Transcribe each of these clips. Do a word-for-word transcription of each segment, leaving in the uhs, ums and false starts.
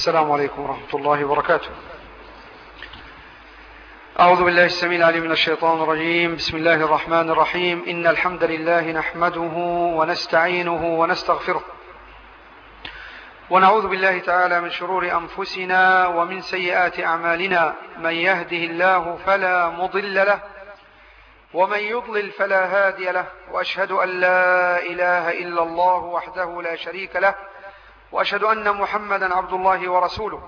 السلام عليكم ورحمة الله وبركاته. أعوذ بالله السميع العليم من الشيطان الرجيم. بسم الله الرحمن الرحيم. إن الحمد لله نحمده ونستعينه ونستغفره، ونعوذ بالله تعالى من شرور أنفسنا ومن سيئات أعمالنا. من يهده الله فلا مضل له، ومن يضلل فلا هادي له، وأشهد أن لا إله إلا الله وحده لا شريك له، وأشهد أن محمدا عبد الله ورسوله.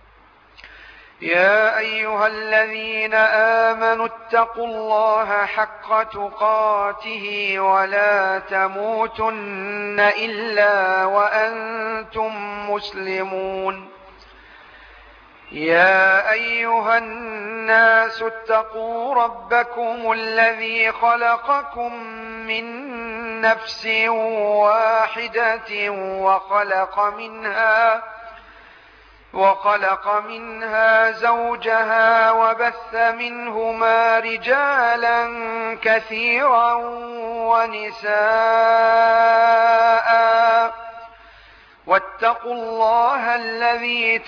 يا أيها الذين آمنوا اتقوا الله حق تقاته ولا تموتن إلا وأنتم مسلمون. يا أيها الناس اتقوا ربكم الذي خلقكم من نفس واحدة وخلق منها وخلق منها زوجها وبث منهما رجالا كثيرا ونساء، واتقوا الله الذي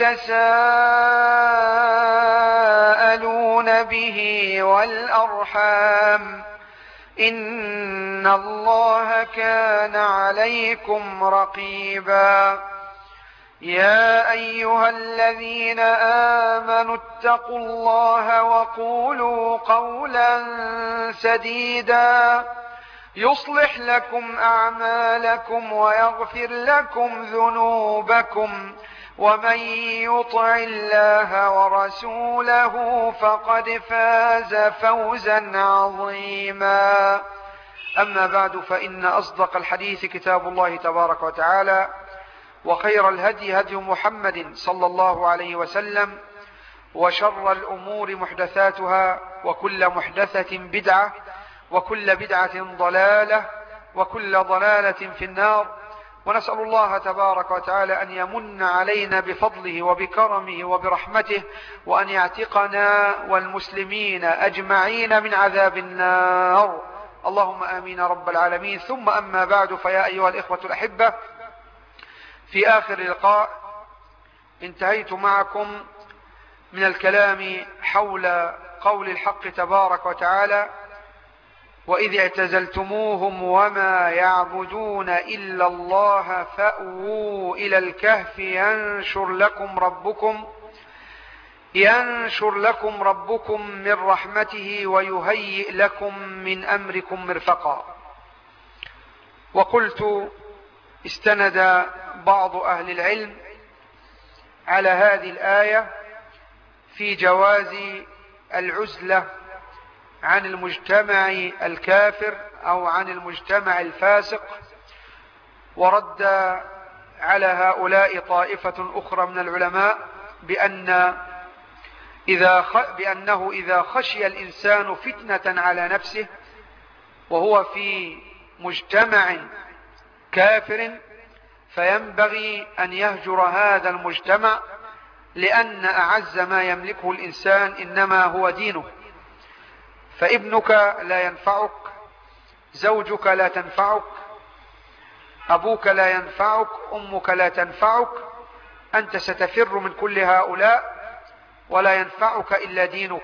تساءلون به والأرحام، إن الله كان عليكم رقيبا. يا أيها الذين آمنوا اتقوا الله وقولوا قولا سديدا يصلح لكم أعمالكم ويغفر لكم ذنوبكم، ومن يطع الله ورسوله فقد فاز فوزا عظيما. أما بعد، فإن أصدق الحديث كتاب الله تبارك وتعالى، وخير الهدي هدي محمد صلى الله عليه وسلم، وشر الأمور محدثاتها، وكل محدثة بدعة، وكل بدعة ضلالة، وكل ضلالة في النار. ونسأل الله تبارك وتعالى أن يمن علينا بفضله وبكرمه وبرحمته، وأن يعتقنا والمسلمين أجمعين من عذاب النار، اللهم آمين رب العالمين. ثم أما بعد، فيا أيها الإخوة الأحبة، في آخر لقاء انتهيت معكم من الكلام حول قول الحق تبارك وتعالى: وإذ اعتزلتموهم وما يعبدون إلا الله فأووا إلى الكهف ينشر لكم ربكم ينشر لكم ربكم من رحمته ويهيئ لكم من أمركم مرفقا. وقلت: استند بعض أهل العلم على هذه الآية في جواز العزلة عن المجتمع الكافر أو عن المجتمع الفاسق، ورد على هؤلاء طائفة أخرى من العلماء بأن إذا خ... بأنه إذا خشي الإنسان فتنة على نفسه وهو في مجتمع كافر، فينبغي أن يهجر هذا المجتمع، لأن أعز ما يملكه الإنسان إنما هو دينه. فابنك لا ينفعك، زوجك لا تنفعك، أبوك لا ينفعك، أمك لا تنفعك، أنت ستفر من كل هؤلاء ولا ينفعك إلا دينك.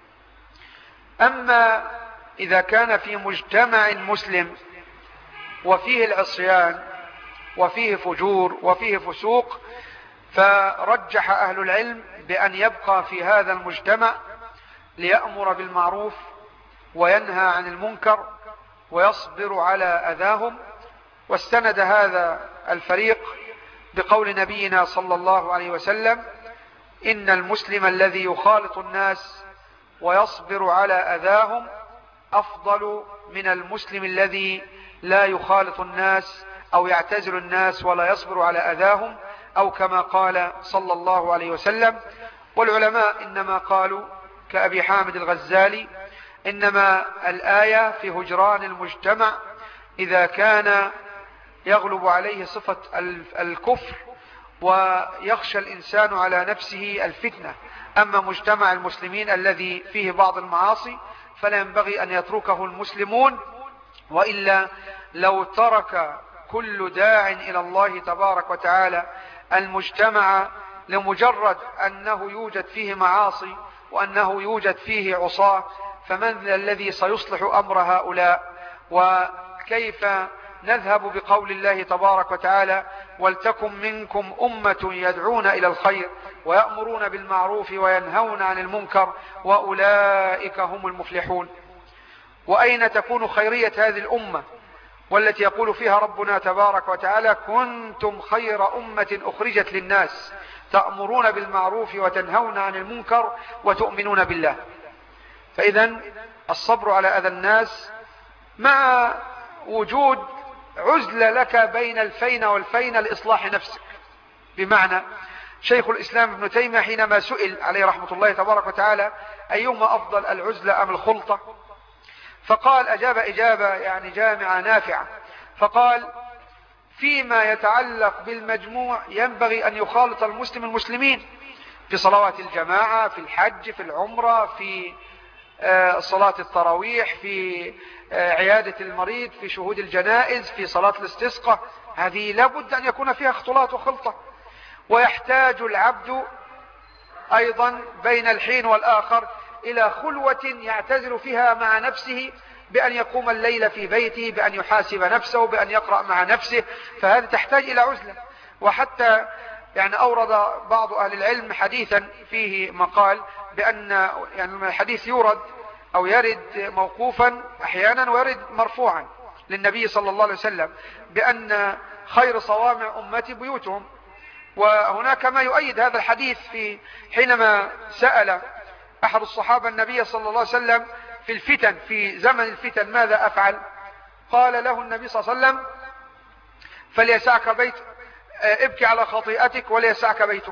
أما إذا كان في مجتمع مسلم وفيه العصيان وفيه فجور وفيه فسوق، فرجح أهل العلم بأن يبقى في هذا المجتمع ليأمر بالمعروف وينهى عن المنكر ويصبر على أذاهم. واستند هذا الفريق بقول نبينا صلى الله عليه وسلم: إن المسلم الذي يخالط الناس ويصبر على أذاهم أفضل من المسلم الذي لا يخالط الناس أو يعتزل الناس ولا يصبر على أذاهم، أو كما قال صلى الله عليه وسلم. والعلماء إنما قالوا كأبي حامد الغزالي: إنما الآية في هجران المجتمع إذا كان يغلب عليه صفة الكفر ويخشى الإنسان على نفسه الفتنة. أما مجتمع المسلمين الذي فيه بعض المعاصي فلا ينبغي أن يتركه المسلمون، وإلا لو ترك كل داع إلى الله تبارك وتعالى المجتمع لمجرد أنه يوجد فيه معاصي وأنه يوجد فيه عصاة، فمن الذي سيصلح أمر هؤلاء؟ وكيف نذهب بقول الله تبارك وتعالى: ولتكن منكم أمة يدعون إلى الخير ويأمرون بالمعروف وينهون عن المنكر وأولئك هم المفلحون. وأين تكون خيرية هذه الأمة والتي يقول فيها ربنا تبارك وتعالى: كنتم خير أمة أخرجت للناس تأمرون بالمعروف وتنهون عن المنكر وتؤمنون بالله. فإذا الصبر على أذى الناس مع وجود عزلة لك بين الفين والفين لإصلاح نفسك. بمعنى شيخ الإسلام ابن تيمية حينما سئل عليه رحمة الله تبارك وتعالى أيهما أفضل، العزلة أم الخلطة، فقال أجاب إجابة يعني جامعة نافعة، فقال: فيما يتعلق بالمجموع ينبغي أن يخالط المسلم المسلمين في صلوات الجماعة، في الحج، في العمرة، في صلاة التراويح، في عيادة المريض، في شهود الجنائز، في صلاة الاستسقاء. هذه لابد أن يكون فيها اختلاط وخلطة. ويحتاج العبد أيضا بين الحين والآخر إلى خلوة يعتزل فيها مع نفسه، بأن يقوم الليل في بيته، بأن يحاسب نفسه، بأن يقرأ مع نفسه، فهذا تحتاج إلى عزلة. وحتى يعني أورد بعض أهل العلم حديثا فيه مقال بأن يعني الحديث يورد أو يرد موقوفا أحيانا ويرد مرفوعا للنبي صلى الله عليه وسلم بأن خير صوامع أمتي بيوتهم. وهناك ما يؤيد هذا الحديث في حينما سأل أحد الصحابة النبي صلى الله عليه وسلم في الفتن، في زمن الفتن ماذا أفعل؟ قال له النبي صلى الله عليه وسلم: فليسعك بيت ابكي على خطيئتك وليسعك بيتك.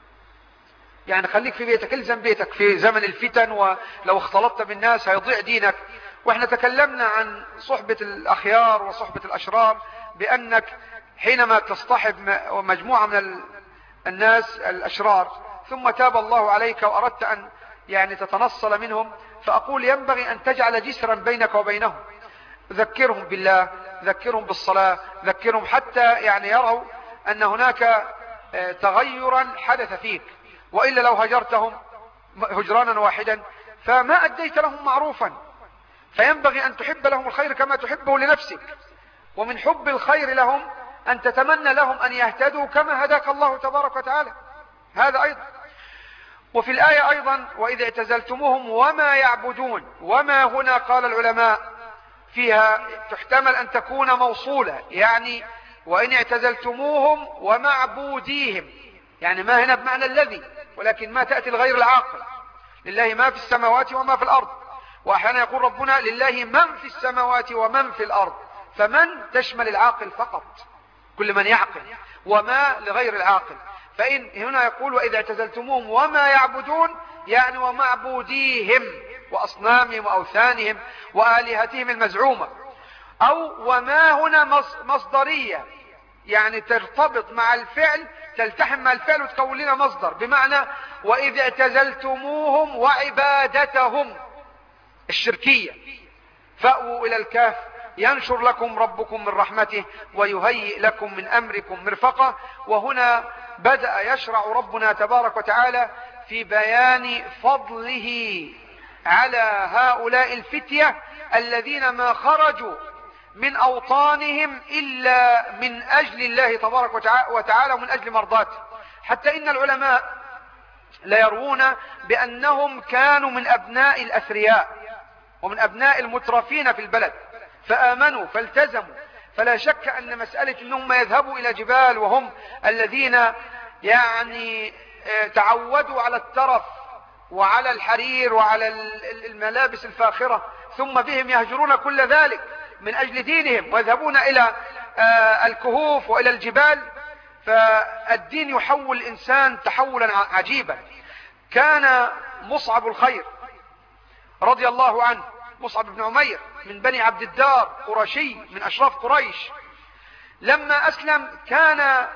يعني خليك في بيتك، الزم بيتك في زمن الفتن، ولو اختلطت بالناس هيضيع دينك. واحنا تكلمنا عن صحبة الأخيار وصحبة الأشرار، بأنك حينما تصطحب مجموعة من الناس الأشرار ثم تاب الله عليك وأردت أن يعني تتنصل منهم، فأقول ينبغي أن تجعل جسرا بينك وبينهم، ذكرهم بالله، ذكرهم بالصلاة، ذكرهم حتى يعني يروا أن هناك تغيرا حدث فيك. وإلا لو هجرتهم هجرانا واحدا فما أديت لهم معروفا. فينبغي أن تحب لهم الخير كما تحبه لنفسك، ومن حب الخير لهم أن تتمنى لهم أن يهتدوا كما هداك الله تبارك وتعالى. هذا أيضا. وفي الآية أيضا: وإذا اعتزلتموهم وما يعبدون. وما هنا قال العلماء فيها تحتمل أن تكون موصولة، يعني وإن اعتزلتموهم ومعبوديهم، يعني ما هنا بمعنى الذي، ولكن ما تأتي الغير العاقل. لله ما في السماوات وما في الأرض. وأحيانا يقول ربنا: لله من في السماوات ومن في الأرض، فمن تشمل العاقل فقط، كل من يعقل، وما لغير العاقل. فإن هنا يقول: وإذا اعتزلتموهم وما يعبدون، يعني ومعبوديهم وأصنامهم وأوثانهم وآلهتهم المزعومة. أو وما هنا مصدرية، يعني ترتبط مع الفعل، تلتحم مع الفعل وتكون لنا مصدر، بمعنى وإذ اعتزلتموهم وعبادتهم الشركية فأووا إلى الكهف ينشر لكم ربكم من رحمته ويهيئ لكم من أمركم مرفقة. وهنا بدأ يشرع ربنا تبارك وتعالى في بيان فضله على هؤلاء الفتية الذين ما خرجوا من أوطانهم إلا من أجل الله تبارك وتعالى ومن أجل مرضاته. حتى إن العلماء لا يروون بأنهم كانوا من أبناء الأثرياء ومن أبناء المترفين في البلد فآمنوا فالتزموا. فلا شك أن مسألة أنهم يذهبوا إلى جبال وهم الذين يعني تعودوا على الترف وعلى الحرير وعلى الملابس الفاخرة، ثم بهم يهجرون كل ذلك من أجل دينهم ويذهبون إلى الكهوف وإلى الجبال. فالدين يحول الإنسان تحولا عجيبا. كان مصعب الخير رضي الله عنه، مصعب بن عمير من بني عبد الدار، قرشي من أشراف قريش، لما أسلم كان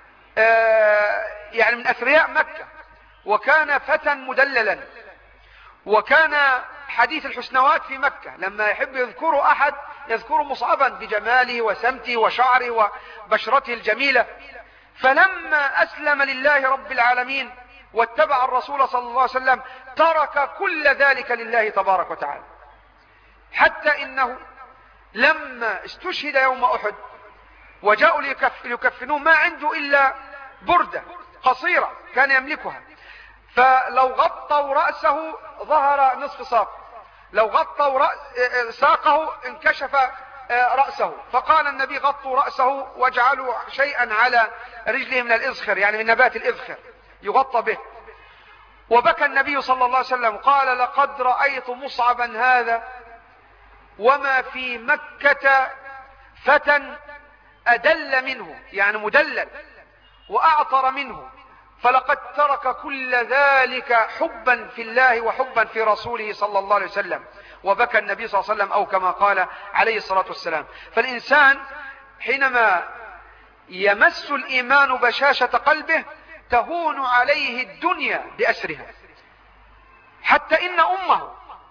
يعني من أثرياء مكة، وكان فتى مدللا، وكان حديث الحسنوات في مكة. لما يحب يذكر أحد يذكر مصعبا بجماله وسمته وشعره وبشرته الجميلة. فلما أسلم لله رب العالمين واتبع الرسول صلى الله عليه وسلم ترك كل ذلك لله تبارك وتعالى، حتى إنه لما استشهد يوم أحد وجاءوا ليكفنوه ما عنده إلا بردة قصيرة كان يملكها، فلو غطوا رأسه ظهر نصف ساق، لو غطوا ساقه انكشف رأسه، فقال النبي غطوا رأسه واجعلوا شيئا على رجله من الإذخر، يعني من نبات الإذخر يغطى به. وبكى النبي صلى الله عليه وسلم قال لقد رأيت مصعبا هذا وما في مكة فتى أدل منه، يعني مدلل وأعطر منه، فلقد ترك كل ذلك حبا في الله وحبا في رسوله صلى الله عليه وسلم. وبكى النبي صلى الله عليه وسلم أو كما قال عليه الصلاة والسلام. فالإنسان حينما يمس الإيمان بشاشة قلبه تهون عليه الدنيا بأسرها، حتى إن أمه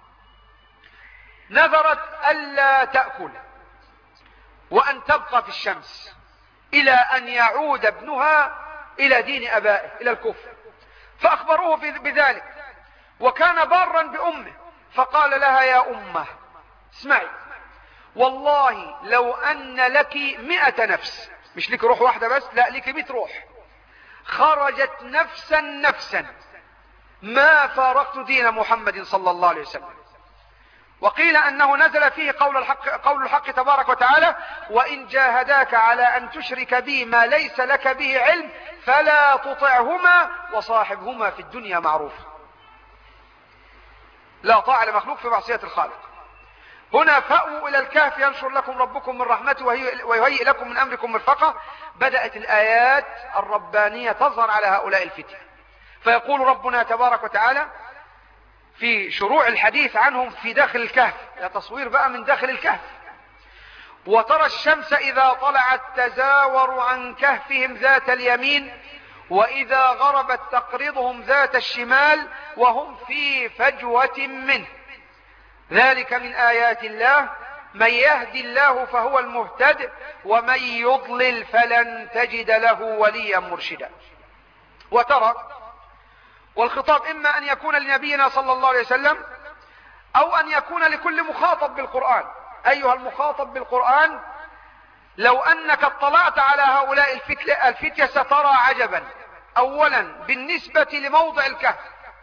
نذرت ألا تأكل وأن تبقى في الشمس إلى أن يعود ابنها إلى دين أبائه إلى الكفر، فأخبروه بذلك، وكان بارا بأمه، فقال لها يا أمه اسمعي، والله لو أن لك مئة نفس، مش لك روح واحدة بس، لا لك مئة روح، خرجت نفسا نفسا ما فارقت دين محمد صلى الله عليه وسلم. وقيل أنه نزل فيه قول الحق, قول الحق تبارك وتعالى وإن جاهداك على أن تشرك بي ما ليس لك به علم فلا تطعهما وصاحبهما في الدنيا معروفا. لا طاعة لمخلوق في معصية الخالق. هنا فأووا إلى الكهف ينشر لكم ربكم من رحمته ويهيئ لكم من أمركم مرفقة. بدأت الآيات الربانية تظهر على هؤلاء الفتية، فيقول ربنا تبارك وتعالى في شروع الحديث عنهم في داخل الكهف، يا تصوير بقى من داخل الكهف، وترى الشمس إذا طلعت تزاور عن كهفهم ذات اليمين وإذا غربت تقرضهم ذات الشمال وهم في فجوة منه ذلك من آيات الله من يهدي الله فهو المهتد ومن يضلل فلن تجد له وليا مرشدا. وترى، والخطاب إما أن يكون لنبينا صلى الله عليه وسلم أو أن يكون لكل مخاطب بالقرآن. أيها المخاطب بالقرآن، لو أنك اطلعت على هؤلاء الفتية سترى عجبا. أولا بالنسبة لموضع الكهف،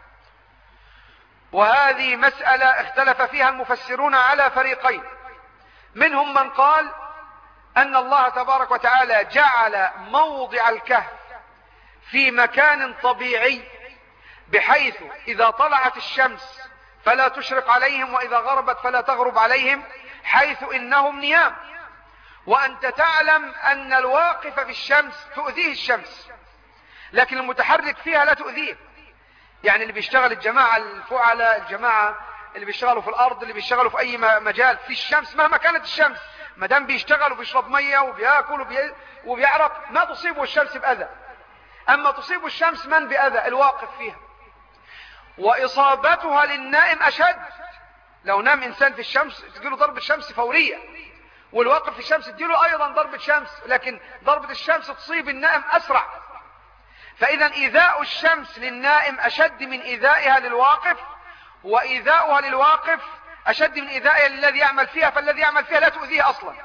وهذه مسألة اختلف فيها المفسرون على فريقين، منهم من قال أن الله تبارك وتعالى جعل موضع الكهف في مكان طبيعي بحيث إذا طلعت الشمس فلا تشرق عليهم وإذا غربت فلا تغرب عليهم، حيث إنهم نيام، وأنت تعلم أن الواقف في الشمس تؤذيه الشمس لكن المتحرك فيها لا تؤذيه. يعني اللي بيشتغل الجماعة الفعلاء، الجماعة اللي بيشتغلوا في الأرض، اللي بيشتغلوا في أي مجال في الشمس مهما كانت الشمس، ما دام بيشتغل وبيشرب مية وبياكل وبي... وبيعرق ما تصيبه الشمس بأذى. أما تصيب الشمس من بأذى؟ الواقف فيها. وإصابتها للنائم أشد، لو نام إنسان في الشمس تجيله ضربة شمس فورية، والواقف في الشمس تجيله أيضا ضربة شمس، لكن ضربة الشمس تصيب النائم أسرع. فإذا إيذاء الشمس للنائم أشد من إيذائها للواقف، وإيذاؤها للواقف أشد من إيذائها للذي يعمل فيها، فالذي يعمل فيها لا تؤذيه أصلا.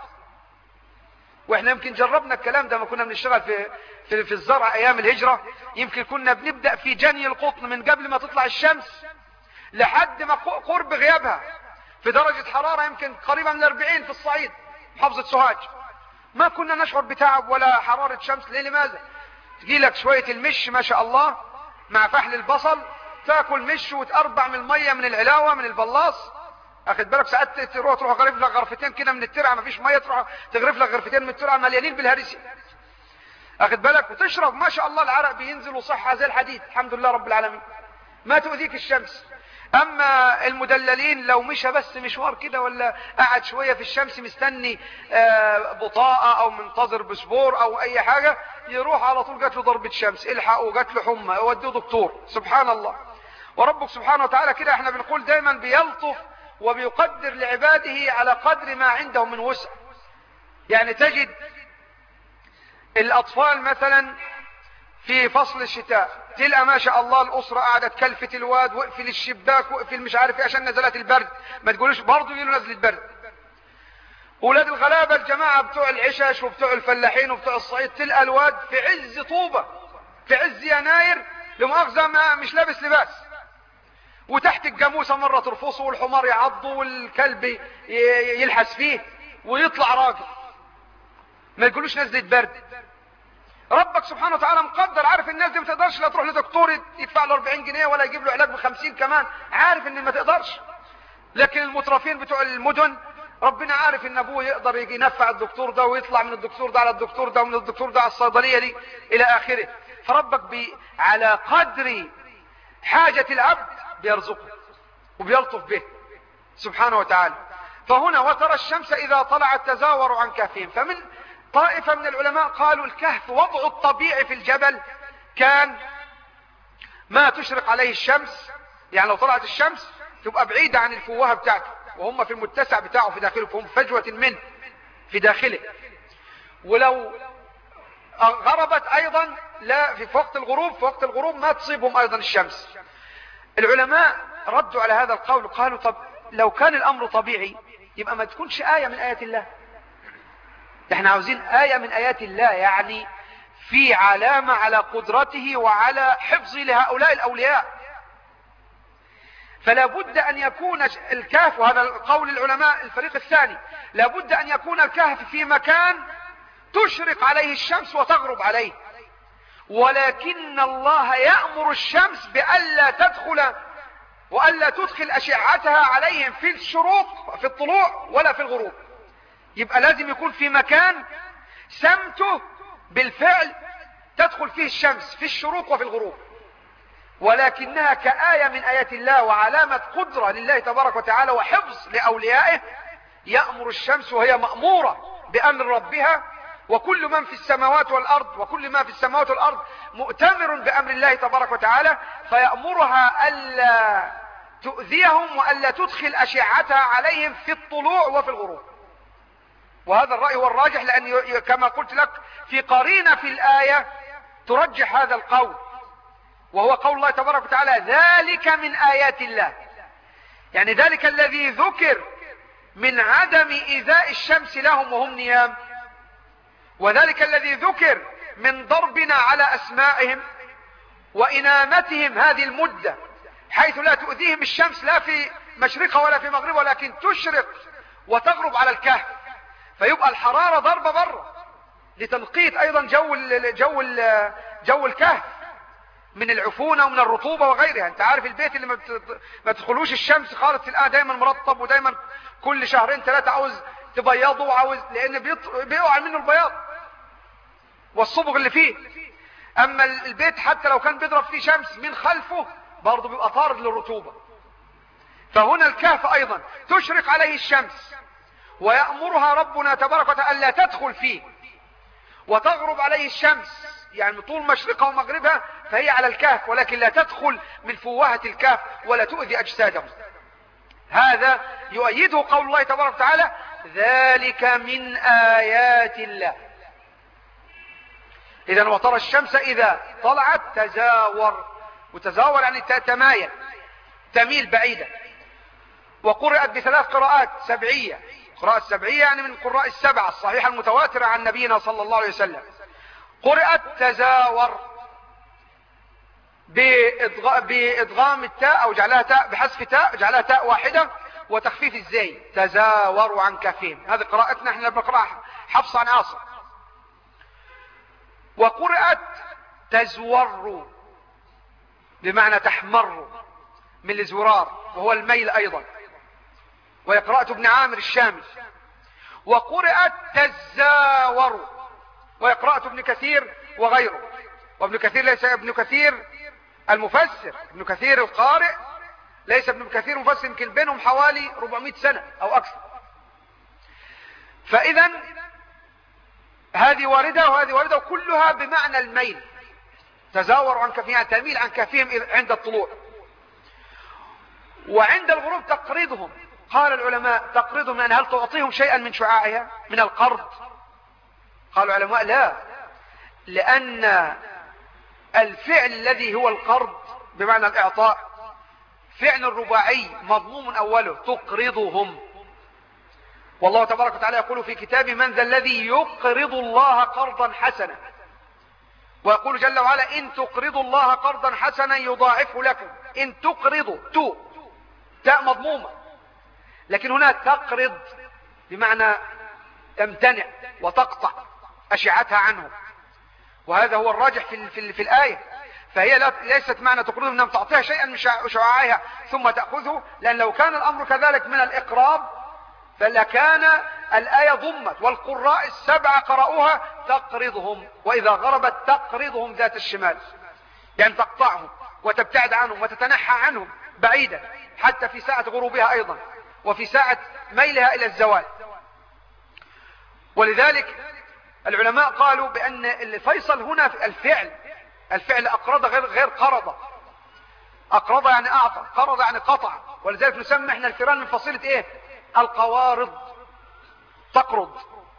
وإحنا يمكن جربنا الكلام ده ما كنا بنشتغل في, في, في الزرع أيام الهجرة، يمكن كنا بنبدأ في جني القطن من قبل ما تطلع الشمس لحد ما قرب غيابها في درجة حرارة يمكن قريبة من الأربعين في الصعيد محافظة سوهاج. ما كنا نشعر بتعب ولا حرارة شمس. ليه؟ لماذا؟ تجيلك شوية المش ما شاء الله مع فحل البصل، تاكل مش وتقربع من المية من العلاوة من البلاص، اخد بالك ساعات تروح تروح غرف لك غرفتين كده من الترعة ما فيش مية، تروح تغرف لك غرفتين من الترعة مليانين بالهرسي، اخد بالك، وتشرب ما شاء الله العرق بينزل وصحة زي الحديد الحمد لله رب العالمين، ما تؤذيك الشمس. اما المدللين لو مشى بس مشوار كده ولا قعد شوية في الشمس مستني بطاقة او منتظر بسبور او اي حاجة، يروح على طول جات له ضربة شمس، الحقوا جات له حمى، يوديه دكتور. سبحان الله. وربك سبحانه وتعالى كده احنا بنقول دايما بيلطف وبيقدر لعباده على قدر ما عنده من وسع. يعني تجد الأطفال مثلا في فصل الشتاء تلقى ما شاء الله الأسرة قعدت كلفة الواد واقفل الشباك واقفل مش عارف ايه عشان نزلت البرد، ما تقولوش برضه يقولوا نزل البرد. ولاد الغلابة الجماعة بتوع العشاش وبتوع الفلاحين وبتوع الصعيد تلقى الواد في عز طوبة في عز يناير لمؤاخذة ما مش لابس لباس، وتحت الجاموسة مرة ترفصه والحمار يعضه والكلب يلحس فيه ويطلع راجل، ما يقولوش نزلة برد. ربك سبحانه وتعالى مقدر، عارف الناس دي ما تقدرش لا تروح لدكتور يدفع له أربعين جنيه ولا يجيب له علاج بخمسين كمان، عارف ان ما تقدرش. لكن المترفين بتوع المدن ربنا عارف ان ابوه يقدر يجي ينفع الدكتور ده ويطلع من الدكتور ده على الدكتور ده ومن الدكتور ده على الصيدلية دي الى اخره. فربك بي على قدر حاجة العبد بيرزقه وبيلطف به سبحانه وتعالى. فهنا وترى الشمس اذا طلعت تزاور عن كهفهم. فمن طائفة من العلماء قالوا الكهف وضع الطبيعي في الجبل كان ما تشرق عليه الشمس، يعني لو طلعت الشمس تبقى بعيدة عن الفوهة بتاعته وهم في المتسع بتاعه في داخله، فهم فجوة منه في داخله. ولو غربت ايضا لا في وقت الغروب في وقت الغروب ما تصيبهم ايضا الشمس. العلماء ردوا على هذا القول قالوا طب لو كان الامر طبيعي يبقى ما تكونش آية من آيات الله. احنا عاوزين آية من آيات الله، يعني في علامة على قدرته وعلى حفظه لهؤلاء الأولياء. فلا بد أن يكون الكهف، وهذا قول العلماء الفريق الثاني، لا بد أن يكون الكهف في مكان تشرق عليه الشمس وتغرب عليه، ولكن الله يأمر الشمس بألا تدخل وألا تدخل أشعتها عليهم في الشروق في الطلوع ولا في الغروب. يبقى لازم يكون في مكان سمته بالفعل تدخل فيه الشمس في الشروق وفي الغروب، ولكنها كآية من آيات الله وعلامة قدرة لله تبارك وتعالى وحفظ لأوليائه. يأمر الشمس وهي مأمورة بأمر ربها، وكل من في السماوات والأرض وكل ما في السماوات والأرض مؤتمر بأمر الله تبارك وتعالى، فيأمرها ألا تؤذيهم وألا تدخل أشعتها عليهم في الطلوع وفي الغروب. وهذا الرأي هو الراجح، لأن كما قلت لك في قرينة في الآية ترجح هذا القول، وهو قول الله تبارك وتعالى ذلك من آيات الله، يعني ذلك الذي ذكر من عدم إيذاء الشمس لهم وهم نيام، وذلك الذي ذكر من ضربنا على أسمائهم وإنامتهم هذه المدة حيث لا تؤذيهم الشمس لا في مشرقها ولا في مغربها، ولكن تشرق وتغرب على الكهف، فيبقى الحرارة ضربة بره لتنقية أيضا جو ال جو ال جو الكهف من العفونة ومن الرطوبة وغيرها. انت عارف البيت اللي ما تدخلوش الشمس خالص تلقاه دايما مرطب، ودايما كل شهرين ثلاثة عاوز تبيضه وعاوز، لأن بيقع منه البياض والصبغ اللي فيه. أما البيت حتى لو كان بيضرب فيه شمس من خلفه برضه بيبقى طارد للرطوبة. فهنا الكهف أيضا تشرق عليه الشمس ويأمرها ربنا تبارك وتعالى لا تدخل فيه، وتغرب عليه الشمس يعني طول مشرقها ومغربها فهي على الكهف، ولكن لا تدخل من فوهة الكهف ولا تؤذي أجسادهم. هذا يؤيده قول الله تبارك وتعالى ذلك من آيات الله. إذن وترى الشمس إذا طلعت تزاور، وتزاور يعني تتمايل تميل بعيدا. وقرأت بثلاث قراءات سبعية، قراءة سبعية يعني من قراء السبعة الصحيحة المتواترة عن نبينا صلى الله عليه وسلم. قرأت تزاور بإدغام التاء أو جعلها تاء بحذف تاء، جعلها تاء واحدة وتخفيف الزين، تزاور عن كفين. هذه قراءتنا احنا بنقرأ حفص عن عاصم. وقرأت تزور بمعنى تحمر من الزرار وهو الميل أيضا، وهي قراءة ابن عامر الشامي. وقرأت تزاور وهي قراءة ابن كثير وغيره، وابن كثير ليس ابن كثير المفسر، ابن كثير القارئ ليس ابن كثير المفسر، يمكن بينهم حوالي أربعمائة سنة أو أكثر. فإذا هذه واردة وهذه واردة وكلها بمعنى الميل، تزاور عن كفهم يعني تميل عن كفهم عند الطلوع. وعند الغروب تقرضهم، قال العلماء تقرضهم يعني هل تعطيهم شيئا من شعاعها من القرض؟ قال العلماء لا، لأن الفعل الذي هو القرض بمعنى الإعطاء فعل رباعي مضموم أوله تقرضهم، والله تبارك وتعالى يقول في كتابه من ذا الذي يقرض الله قرضا حسنا، ويقول جل وعلا إن تقرضوا الله قرضا حسنا يضاعفه لكم. إن تقرضوا تو تاء مضمومة، لكن هنا تقرض بمعنى تمتنع وتقطع أشعتها عنه، وهذا هو الراجح في, في, في الآية. فهي ليست معنى تقرضهم أنهم تعطيها شيئا من شعاعها ثم تأخذه، لأن لو كان الأمر كذلك من الإقراض فلكان الآية ضمت، والقراء السبعة قرأوها تقرضهم، وإذا غربت تقرضهم ذات الشمال، يعني تقطعهم وتبتعد عنهم وتتنحى عنهم بعيدا حتى في ساعة غروبها أيضا وفي ساعة ميلها إلى الزوال. ولذلك العلماء قالوا بأن الفيصل هنا في الفعل، الفعل أقرض غير غير قرض. أقرض يعني أعطى، قرض يعني قطع، ولذلك نسمى احنا الفيران من فصيلة ايه؟ القوارض، تقرض.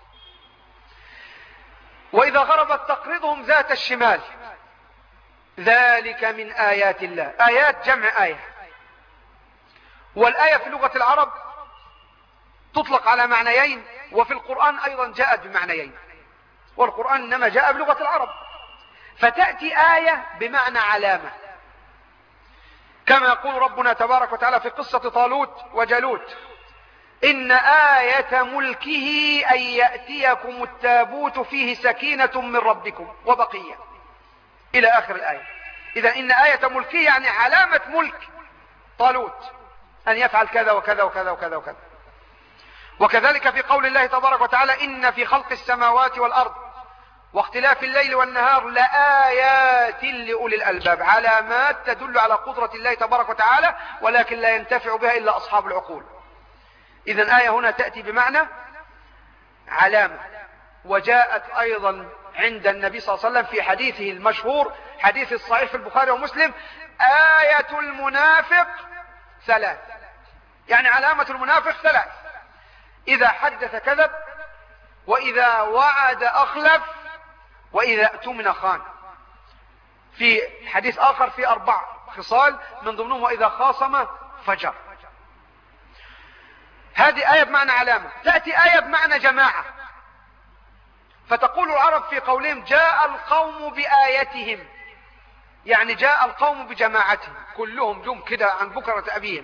وإذا غربت تقرضهم ذات الشمال، ذلك من آيات الله. آيات جمع آية، والآية في لغة العرب تطلق على معنيين، وفي القرآن أيضا جاءت بمعنيين، والقرآن إنما جاء بلغة العرب. فتأتي آية بمعنى علامة، كما يقول ربنا تبارك وتعالى في قصة طالوت وجالوت إن آية ملكه أن يأتيكم التابوت فيه سكينة من ربكم وبقية إلى آخر الآية. إذا إن آية ملكه يعني علامة ملك طالوت أن يفعل كذا وكذا وكذا وكذا وكذا. وكذلك في قول الله تبارك وتعالى إن في خلق السماوات والأرض واختلاف الليل والنهار لآيات لأولي الألباب، علامات تدل على قدرة الله تبارك وتعالى، ولكن لا ينتفع بها إلا أصحاب العقول. إذن آية هنا تأتي بمعنى علامة. وجاءت أيضا عند النبي صلى الله عليه وسلم في حديثه المشهور، حديث الصحيح في البخاري ومسلم، آية المنافق ثلاث، يعني علامة المنافق ثلاث: إذا حدث كذب، وإذا وعد أخلف، وإذا اؤتمن خان. في حديث آخر في أربع خصال من ضمنهم وإذا خاصم فجر. هذه آية بمعنى علامة. تأتي آية بمعنى جماعة، فتقول العرب في قولهم جاء القوم بآيتهم، يعني جاء القوم بجماعتهم كلهم جم كده عن بكرة أبيهم.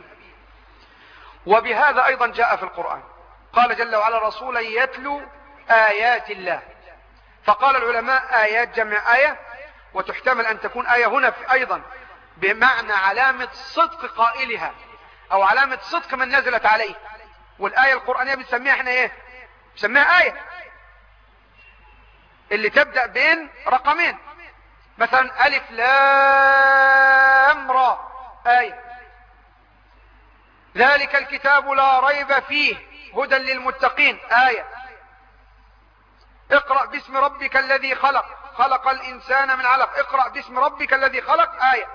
وبهذا أيضا جاء في القرآن، قال جل وعلا رسولا يتلو آيات الله. فقال العلماء آيات جمع آية، وتحتمل أن تكون آية هنا أيضا بمعنى علامة صدق قائلها أو علامة صدق من نزلت عليه. والآية القرآنية بنسميها احنا ايه؟ بنسميها آية اللي تبدأ بين رقمين، مثلا ألف لام را آية. ذلك الكتاب لا ريب فيه هدى للمتقين آية. اقرأ باسم ربك الذي خلق خلق الإنسان من علق اقرأ باسم ربك الذي خلق آية.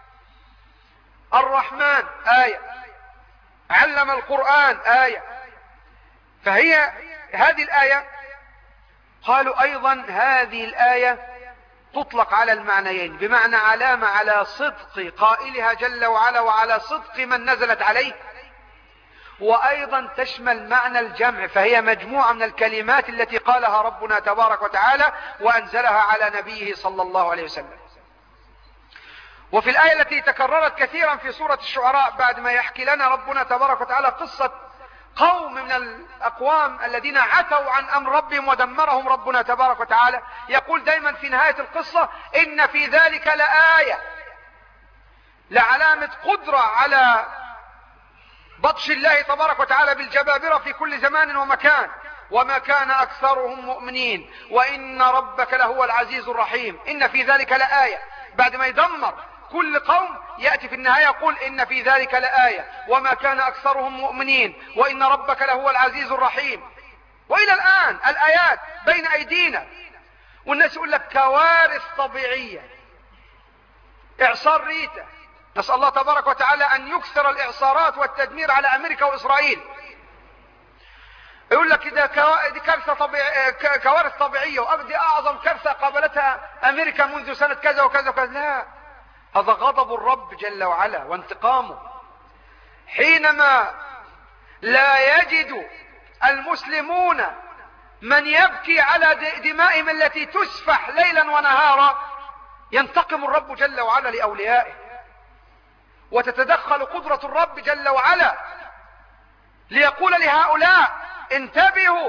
الرحمن آية. علم القرآن آية. فهي هذه الآية قالوا أيضا هذه الآية تطلق على المعنيين، بمعنى علامة على صدق قائلها جل وعلا وعلى صدق من نزلت عليه، وأيضا تشمل معنى الجمع، فهي مجموعة من الكلمات التي قالها ربنا تبارك وتعالى وأنزلها على نبيه صلى الله عليه وسلم. وفي الآية التي تكررت كثيرا في سورة الشعراء بعد ما يحكي لنا ربنا تبارك وتعالى قصة قوم من الأقوام الذين عتوا عن أمر ربهم ودمرهم ربنا تبارك وتعالى، يقول دايما في نهاية القصة إن في ذلك لآية، لعلامة قدرة على بطش الله تبارك وتعالى بالجبابرة في كل زمان ومكان، وما كان أكثرهم مؤمنين وإن ربك لهو العزيز الرحيم. إن في ذلك لآية، بعد ما يدمر كل قوم يأتي في النهاية يقول إن في ذلك لآية وما كان أكثرهم مؤمنين وإن ربك لهو العزيز الرحيم. وإلى الآن الآيات بين أيدينا، والناس يقول لك كوارث طبيعية، إعصار ريتا، نسأل الله تبارك وتعالى أن يكثر الإعصارات والتدمير على أمريكا وإسرائيل. يقول لك ده دي كارثة طبيعية، كوارث طبيعية، وأبدي أعظم كارثة قابلتها أمريكا منذ سنة كذا وكذا وكذا. لا، هذا غضب الرب جل وعلا وانتقامه حينما لا يجد المسلمون من يبكي على دمائهم التي تسفح ليلا ونهارا. ينتقم الرب جل وعلا لأوليائه، وتتدخل قدرة الرب جل وعلا ليقول لهؤلاء انتبهوا،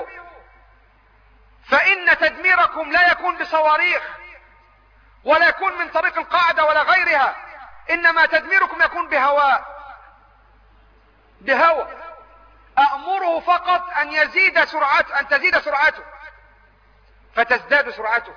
فإن تدميركم لا يكون بصواريخ ولا يكون من طريق القاعدة ولا غيرها، إنما تدميركم يكون بهواء بهواء أأمره فقط أن يزيد سرعته، أن تزيد سرعته فتزداد سرعته،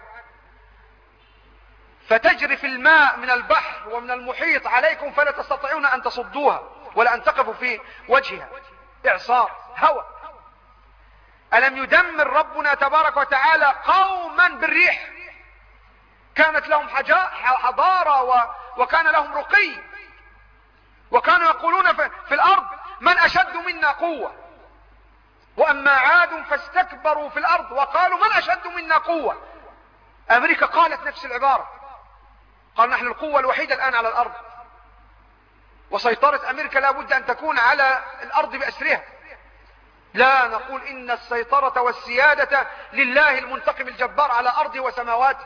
فتجري في الماء من البحر ومن المحيط عليكم فلا تستطيعون أن تصدوها ولا أن تقفوا في وجهها. إعصار هوى. ألم يدمر ربنا تبارك وتعالى قوما بالريح كانت لهم حضارة وكان لهم رقي، وكانوا يقولون في الأرض من أشد منا قوة، وأما عاد فاستكبروا في الأرض وقالوا من أشد منا قوة. أمريكا قالت نفس العبارة، قال نحن القوة الوحيدة الآن على الأرض، وسيطرة أمريكا لا بد أن تكون على الأرض بأسرها. لا، نقول إن السيطرة والسيادة لله المنتقم الجبار على أرضه وسماواته.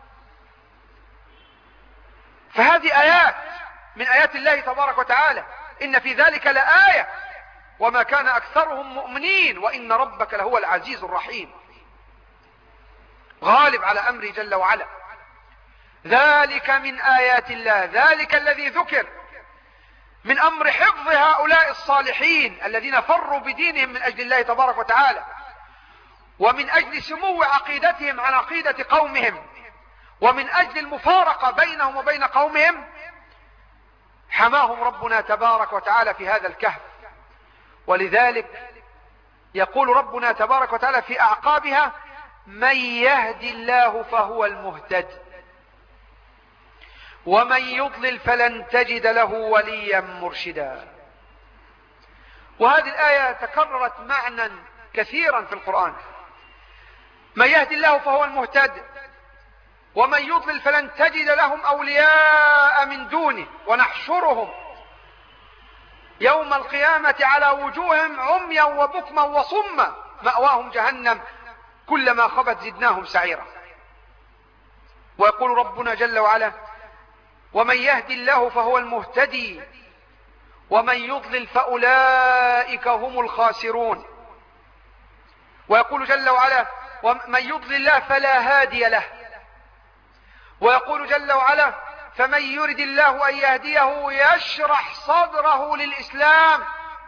فهذه آيات من آيات الله تبارك وتعالى، إن في ذلك لآية وما كان أكثرهم مؤمنين وإن ربك لهو العزيز الرحيم، غالب على أمره جل وعلا. ذلك من آيات الله، ذلك الذي ذكر من أمر حفظ هؤلاء الصالحين الذين فروا بدينهم من أجل الله تبارك وتعالى، ومن أجل سمو عقيدتهم عن عقيدة قومهم، ومن أجل المفارقة بينهم وبين قومهم، حماهم ربنا تبارك وتعالى في هذا الكهف. ولذلك يقول ربنا تبارك وتعالى في أعقابها من يهدي الله فهو المهتد ومن يضلل فلن تجد له وليا مرشدا. وهذه الآية تكررت معنى كثيرا في القرآن. من يهدي الله فهو المهتد ومن يضلل فلن تجد لهم أولياء من دونه ونحشرهم يوم القيامة على وجوههم عميا وبكما وصما مأواهم جهنم كلما خبت زدناهم سعيرا. ويقول ربنا جل وعلا ومن يهدي الله فهو المهتدي ومن يضلل فأولئك هم الخاسرون. ويقول جل وعلا ومن يضلل الله فلا هادي له. ويقول جل وعلا فمن يرد الله أن يهديه يشرح صدره للإسلام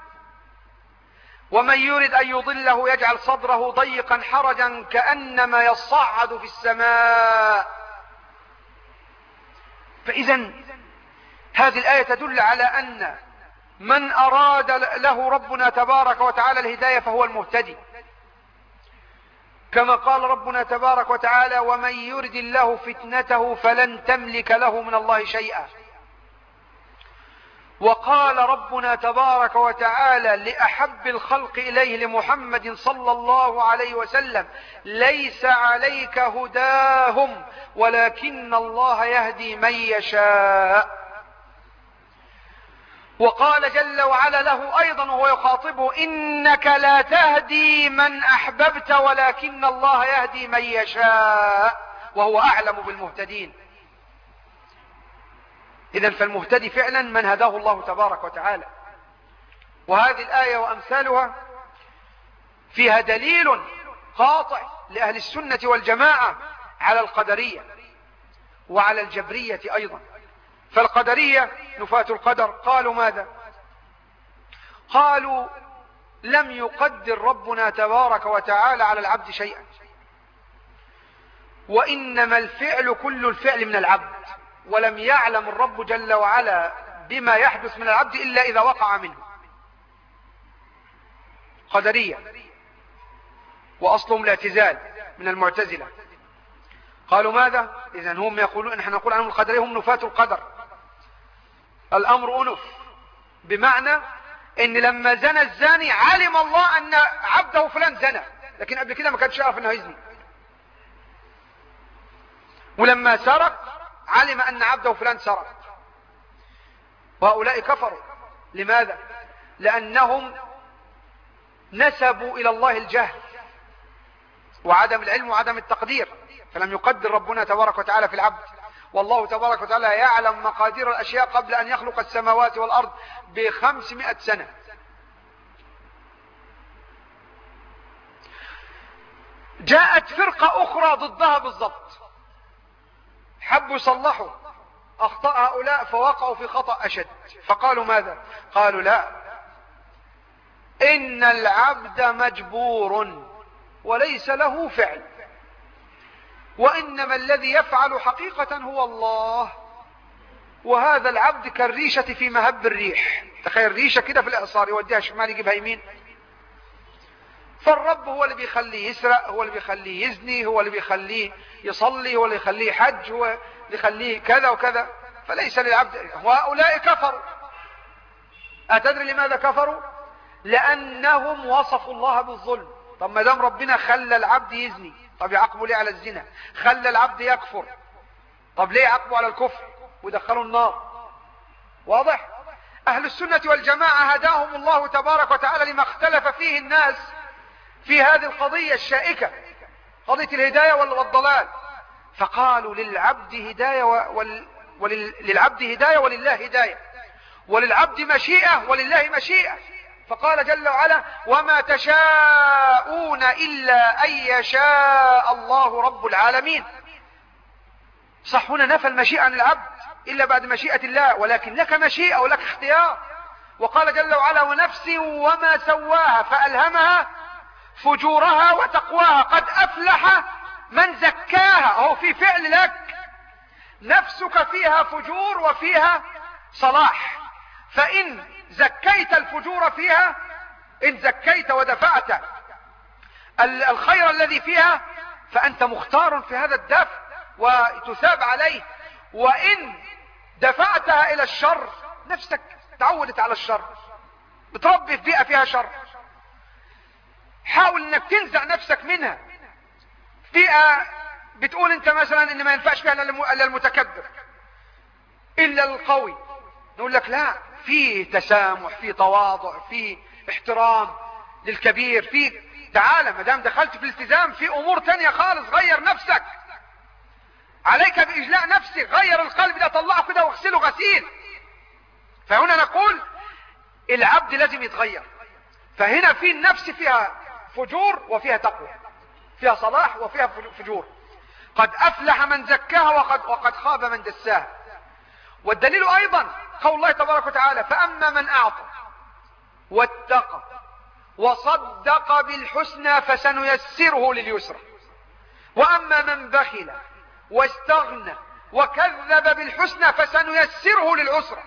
ومن يرد أن يضله يجعل صدره ضيقا حرجا كأنما يصعد في السماء. فإذا هذه الآية تدل على أن من أراد له ربنا تبارك وتعالى الهداية فهو المهتدي، كما قال ربنا تبارك وتعالى ومن يرد الله فتنته فلن تملك له من الله شيئا. وقال ربنا تبارك وتعالى لأحب الخلق إليه لمحمد صلى الله عليه وسلم ليس عليك هداهم ولكن الله يهدي من يشاء. وقال جل وعلا له أيضا وهو يخاطبه إنك لا تهدي من أحببت ولكن الله يهدي من يشاء وهو أعلم بالمهتدين. إذن فالمهتدي فعلا من هداه الله تبارك وتعالى. وهذه الآية وأمثالها فيها دليل قاطع لأهل السنة والجماعة على القدرية وعلى الجبرية أيضا. فالقدرية نفاة القدر قالوا ماذا؟ قالوا لم يقدر ربنا تبارك وتعالى على العبد شيئا، وإنما الفعل كل الفعل من العبد، ولم يعلم الرب جل وعلا بما يحدث من العبد إلا إذا وقع منه. قدرية وأصلهم الاعتزال من المعتزلة. قالوا ماذا؟ إذن هم يقولون نحن نقول عنهم القدرية هم نفاة القدر. الأمر أنف بمعنى ان لما زنى الزاني علم الله ان عبده فلان زنى، لكن قبل كده ما كانش يعرف انه يزني. ولما سرق علم ان عبده فلان سرق. وهؤلاء كفروا. لماذا؟ لانهم نسبوا الى الله الجهل وعدم العلم وعدم التقدير، فلم يقدر ربنا تبارك وتعالى في العبد. والله تبارك وتعالى يعلم مقادير الاشياء قبل ان يخلق السماوات والارض بخمسمائة سنة. جاءت فرقة اخرى ضدها بالضبط، حبوا يصلحوا اخطاء هؤلاء فوقعوا في خطأ اشد، فقالوا ماذا؟ قالوا لا، ان العبد مجبور وليس له فعل، وانما الذي يفعل حقيقة هو الله، وهذا العبد كالريشة في مهب الريح. تخيل ريشة كده في الاعصار، يوديها شمال يجيبها يمين. فالرب هو اللي بيخليه يسرق، هو اللي بيخليه يزني، هو اللي بيخليه يصلي، هو اللي يخليه حج، هو اللي يخليه كذا وكذا. فليس للعبد. وهؤلاء كفروا. أتدري لماذا كفروا؟ لأنهم وصفوا الله بالظلم. طب ما دام ربنا خلى العبد يزني، طب يعاقبه ليه على الزنا؟ خلى العبد يكفر، طب ليه يعاقبه على الكفر ودخلوا النار؟ واضح؟ أهل السنة والجماعة هداهم الله تبارك وتعالى لما اختلف فيه الناس في هذه القضية الشائكة، قضية الهداية والضلال. فقالوا للعبد هداية ول... ولل... للعبد هداية ولله هداية، وللعبد مشيئة ولله مشيئة. فقال جل وعلا: وما تشاءون إلا أن يشاء الله رب العالمين. صح، هنا نفى المشيئة عن العبد إلا بعد مشيئة الله، ولكن لك مشيئة ولك اختيار. وقال جل وعلا: ونفس وما سواها فألهمها فجورها وتقواها قد أفلح من زكاها. أهو في فعل لك، نفسك فيها فجور وفيها صلاح، فإن زكيت الفجور فيها، إن زكيت ودفعت الخير الذي فيها، فأنت مختار في هذا الدفع وتثاب عليه. وإن دفعتها إلى الشر، نفسك تعودت على الشر، بتربي في بيئة فيها شر، حاول انك تنزع نفسك منها. بيئة بتقول انت مثلا ان ما ينفعش فيها الا المتكبر الا القوي، نقول لك لا، في تسامح، في تواضع، في احترام للكبير، في تعالى ما دام دخلت في الالتزام في امور تانية خالص، غير نفسك، عليك باجلاء نفسك، غير القلب ده، طلعه كده واغسله غسيل. فهنا نقول العبد لازم يتغير. فهنا في النفس فيها فجور وفيها تقوى، فيها صلاح وفيها فجور. قد أفلح من زكاها وقد, وقد خاب من دساها. والدليل أيضا قول الله تبارك وتعالى: فأما من أعطى واتقى وصدق بالحسنى فسنيسره لليسرى، وأما من بخل واستغنى وكذب بالحسنى فسنيسره للعسرى.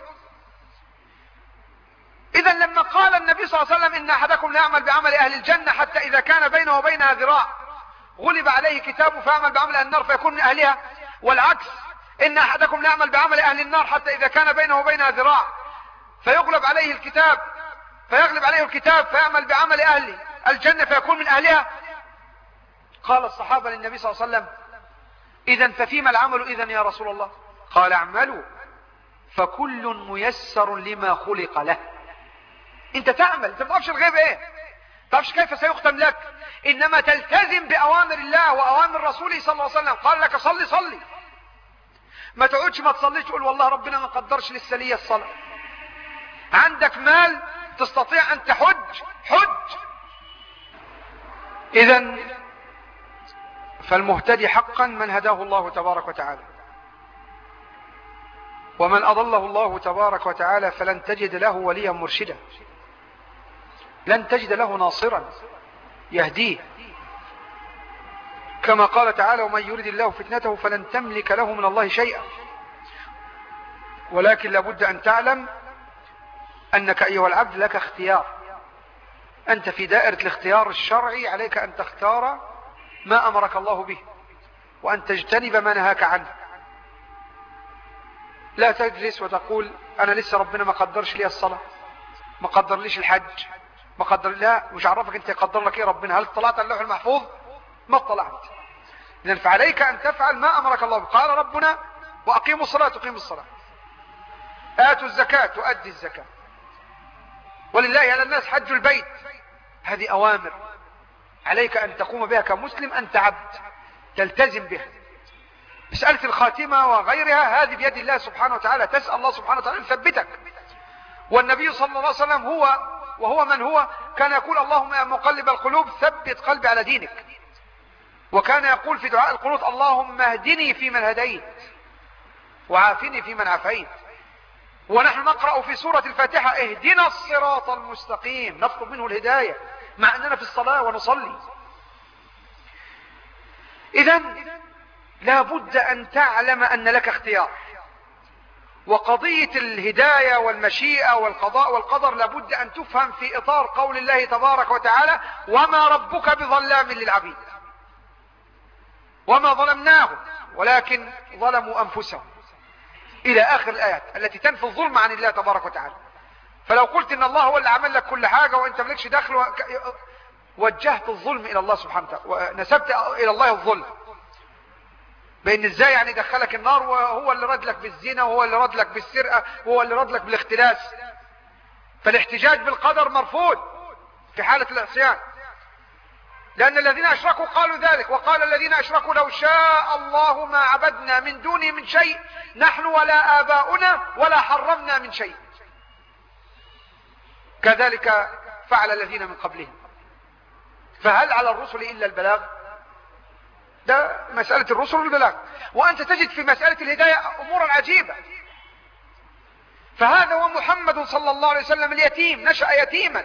إذا لما قال النبي صلى الله عليه وسلم: إن أحدكم لا يعمل بعمل أهل الجنة حتى إذا كان بينه وبينها ذراع غلب عليه كتابه فيعمل بعمل أهل النار فيكون من أهلها، والعكس: إن أحدكم لا يعمل بعمل أهل النار حتى إذا كان بينه وبينها ذراع فيغلب عليه الكتاب فيغلب عليه الكتاب فيعمل بعمل أهل الجنة فيكون من أهلها. قال الصحابة للنبي صلى الله عليه وسلم: إذن ففيما العمل إذن يا رسول الله؟ قال: اعملوا فكل ميسر لما خلق له. انت تعمل، انت ما تعرفش الغيب ايه، ما تعرفش كيف سيختم لك، انما تلتزم باوامر الله واوامر رسوله صلى الله عليه وسلم. قال لك صلي صلي، ما تقعدش ما تصليش تقول والله ربنا ما قدرش لسه ليا الصلاه. عندك مال تستطيع ان تحج، حج. اذا فالمهتدي حقا من هداه الله تبارك وتعالى، ومن اضله الله تبارك وتعالى فلن تجد له وليا مرشدا، لن تجد له ناصرا يهديه. كما قال تعالى: ومن يرد الله فتنته فلن تملك له من الله شيئا. ولكن لابد أن تعلم أنك أيها العبد لك اختيار، أنت في دائرة الاختيار الشرعي، عليك أن تختار ما أمرك الله به وأن تجتنب ما نهاك عنه. لا تجلس وتقول أنا لسه ربنا ما قدرش لي الصلاة، ما قدر ليش الحج، ما قدر، لا مش عرفك انت يقدر لك ايه ربنا. هل اطلعت على اللوح المحفوظ؟ ما اطلعت. اذا فعليك ان تفعل ما امرك الله. قال ربنا واقيموا الصلاة تقيموا الصلاة، آتوا الزكاة تؤدي الزكاة، ولله على الناس حج البيت. هذه أوامر عليك أن تقوم بها كمسلم، أنت عبد تلتزم بها. مسألة الخاتمة وغيرها هذه بيد الله سبحانه وتعالى، تسأل الله سبحانه وتعالى يثبتك. والنبي صلى الله عليه وسلم هو وهو من هو كان يقول اللهم يا مقلب القلوب ثبت قلبي على دينك، وكان يقول في دعاء القنوت اللهم اهدني فيمن هديت وعافني فيمن عافيت. ونحن نقرأ في سورة الفاتحة اهدنا الصراط المستقيم، نطلب منه الهداية مع أننا في الصلاة ونصلي. إذن لا بد أن تعلم أن لك اختيار، وقضية الهداية والمشيئة والقضاء والقدر لا بد أن تفهم في إطار قول الله تبارك وتعالى وما ربك بظلام للعبيد. وما ظلمناهم ولكن ظلموا أنفسهم، إلى آخر الآيات التي تنفي الظلم عن الله تبارك وتعالى. فلو قلت إن الله هو اللي عمل لك كل حاجة وإنت ملكش دخل و... وجهت الظلم إلى الله سبحانه وتعالى، ونسبت إلى الله الظلم. بأن إزاي يعني دخلك النار وهو اللي رد لك بالزنا وهو اللي رد لك بالسرقة وهو اللي رد لك بالاختلاس. فالاحتجاج بالقدر مرفوض في حالة العصيان، لأن الذين أشركوا قالوا ذلك، وقال الذين أشركوا لو شاء الله ما عبدنا من دونه من شيء نحن ولا آباؤنا ولا حرمنا من شيء. كذلك فعل الذين من قبلهم. فهل على الرسل إلا البلاغ؟ ده مسألة الرسل والبلاغ. وأنت تجد في مسألة الهداية أمورا عجيبة. فهذا هو محمد صلى الله عليه وسلم اليتيم، نشأ يتيما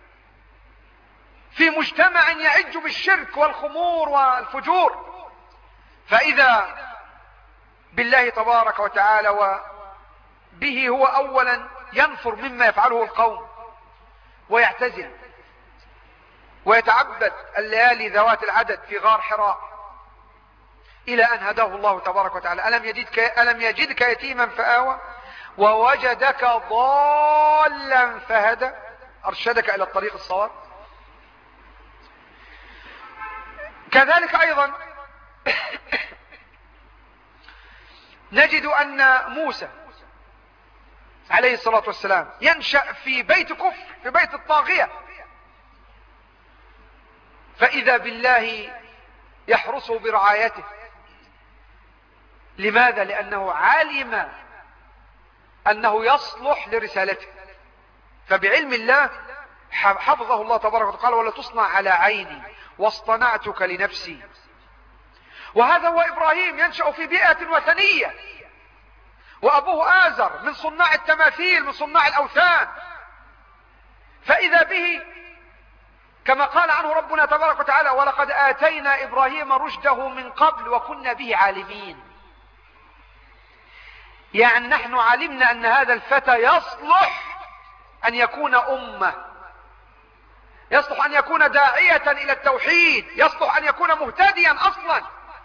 في مجتمع يعج بالشرك والخمور والفجور، فإذا بالله تبارك وتعالى وبه هو أولا ينفر مما يفعله القوم ويعتزل ويتعبد الليالي ذوات العدد في غار حراء، إلى أن هداه الله تبارك وتعالى. ألم يجدك, ألم يجدك يتيما فآوى ووجدك ضالا فهدى، أرشدك إلى الطريق الصواب. كذلك أيضا نجد أن موسى عليه الصلاة والسلام ينشأ في بيت كفر، في بيت الطاغية، فإذا بالله يحرسه برعايته. لماذا؟ لأنه علم أنه يصلح لرسالته، فبعلم الله حفظه الله تبارك وتعالى. ولا تصنع على عيني واصطنعتك لنفسي. وهذا هو إبراهيم، ينشأ في بيئة وثنية، وأبوه آزر من صناع التماثيل، من صناع الأوثان. فإذا به كما قال عنه ربنا تبارك وتعالى ولقد آتينا إبراهيم رشده من قبل وكنا به عالمين. يعني نحن علمنا أن هذا الفتى يصلح أن يكون أمة، يصلح أن يكون داعية إلى التوحيد، يصلح أن يكون مهتديا أصلا.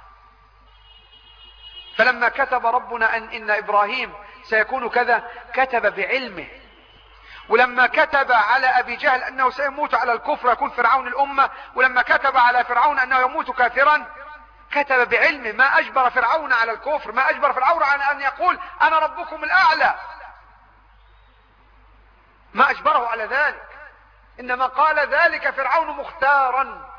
فلما كتب ربنا أن إن إبراهيم سيكون كذا كتب بعلمه. ولما كتب على أبي جهل أنه سيموت على الكفر يكون فرعون الأمة، ولما كتب على فرعون أنه يموت كافرا كتب بعلمه. ما أجبر فرعون على الكفر، ما أجبر فرعون على أن يقول أنا ربكم الأعلى، ما أجبره على ذلك، إنما قال ذلك فرعون مختارا.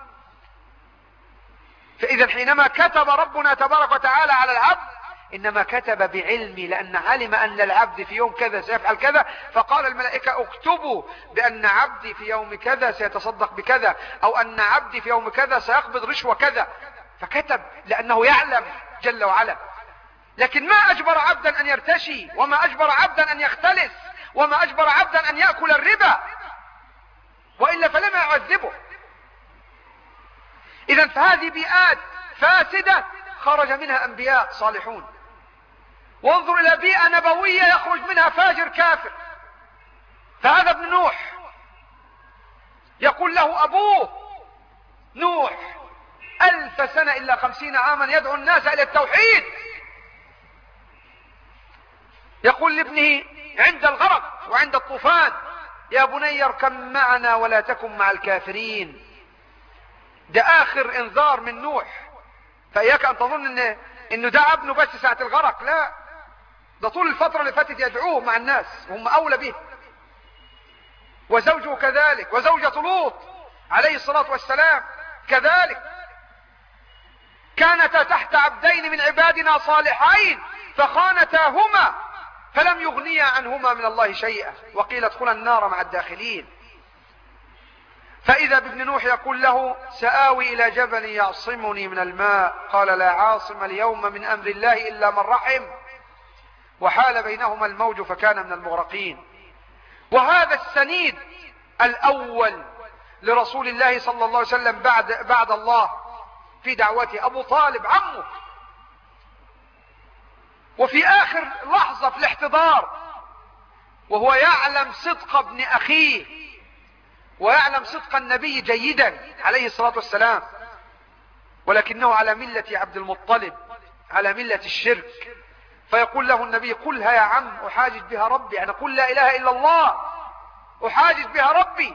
فإذا حينما كتب ربنا تبارك وتعالى على العبد إنما كتب بعلمي، لأن علم أن العبد في يوم كذا سيفعل كذا، فقال الملائكة اكتبوا بأن عبدي في يوم كذا سيتصدق بكذا، أو أن عبدي في يوم كذا سيقبض رشوة كذا، فكتب لأنه يعلم جل وعلا. لكن ما أجبر عبدا أن يرتشي، وما أجبر عبدا أن يختلس، وما أجبر عبدا أن يأكل الربا، وإلا فلما يعذبه. إذن فهذه بيئات فاسدة خرج منها أنبياء صالحون. وانظر إلى بيئة نبوية يخرج منها فاجر كافر. فهذا ابن نوح يقول له أبوه نوح ألف سنة إلا خمسين عاما يدعو الناس إلى التوحيد. يقول لابنه عند الغرق وعند الطوفان يا بني اركب معنا ولا تكن مع الكافرين. ده آخر انذار من نوح. فإياك أن تظن إن إنه ده ابنه بس ساعة الغرق، لا، ده طول الفترة اللي فاتت يدعوه مع الناس وهم أولى به. وزوجه كذلك، وزوجة لوط عليه الصلاة والسلام كذلك، كانتا تحت عبدين من عبادنا صالحين فخانتاهما فلم يغنيا عنهما من الله شيئا وقيل ادخلا النار مع الداخلين. فإذا بابن نوح يقول له سآوي إلى جبل يعصمني من الماء قال لا عاصم اليوم من أمر الله إلا من رحم وحال بينهما الموج فكان من المغرقين. وهذا السنيد الأول لرسول الله صلى الله عليه وسلم بعد, بعد الله في دعوته، أبو طالب عمه، وفي آخر لحظة في الاحتضار وهو يعلم صدق ابن أخيه ويعلم صدق النبي جيدا عليه الصلاة والسلام، ولكنه على ملة عبد المطلب، على ملة الشرك. فيقول له النبي قلها يا عم أحاجج بها ربي، يعني قل لا إله إلا الله أحاجج بها ربي.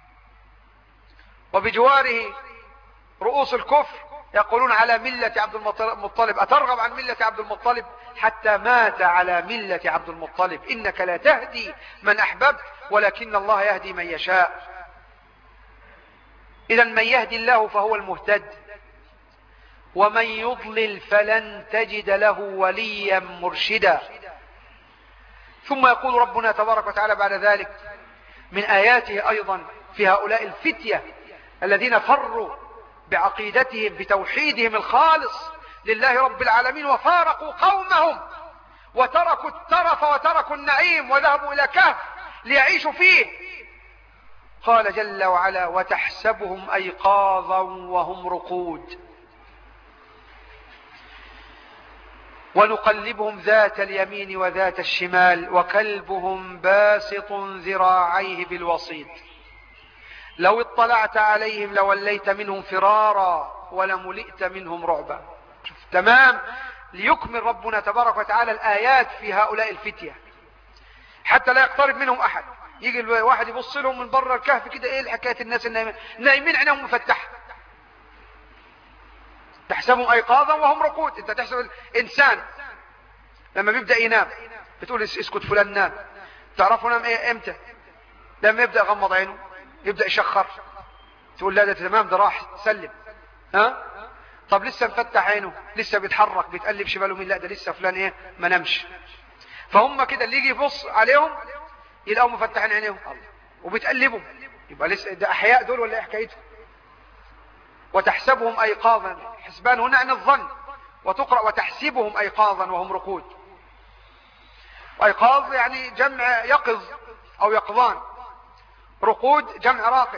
وبجواره رؤوس الكفر يقولون على ملة عبد المطلب، أترغب عن ملة عبد المطلب؟ حتى مات على ملة عبد المطلب. إنك لا تهدي من أحببت ولكن الله يهدي من يشاء. إذا من يهدي الله فهو المهتد، ومن يضلل فلن تجد له وليا مرشدا. ثم يقول ربنا تبارك وتعالى بعد ذلك من آياته أيضا في هؤلاء الفتية الذين فروا بعقيدتهم بتوحيدهم الخالص لله رب العالمين وفارقوا قومهم وتركوا الترف وتركوا النعيم وذهبوا إلى كهف ليعيشوا فيه. قال جل وعلا وتحسبهم أيقاظا وهم رقود ونقلبهم ذات اليمين وذات الشمال وكلبهم باسط ذراعيه بالوصيد لو اطلعت عليهم لوليت منهم فرارا ولملئت منهم رعبا. شوف تمام، ليكمل ربنا تبارك وتعالى الآيات في هؤلاء الفتية حتى لا يقترب منهم أحد. يجي الواحد يبص لهم من بره الكهف كده، ايه الحكاية الناس النايمين نايمين عينهم مفتحة. تحسبهم أيقاظا وهم رقود. انت تحسب الإنسان لما بيبدأ ينام بتقول اسكت فلان نام، تعرفوا نام ايه امتى؟ لما يبدأ غمض عينه يبدأ يشخر، تقول لا ده تمام ده راح سلم. ها طب لسه مفتح عينه لسه بيتحرك بيتقلب شماله مين؟ لا ده لسه فلان ايه ما نامش. فهم كده اللي يجي يبص عليهم يلاقوا مفتحين عينيهم وبيتقلبوا، يبقى لسه ده احياء دول ولا ايه حكايتهم؟ وتحسبهم ايقاظا، حسبان هنا عن الظن، وتقرأ وتحسبهم ايقاظا وهم رقود. ايقاظ يعني جمع يقظ او يقظان، رقود جمع راقد،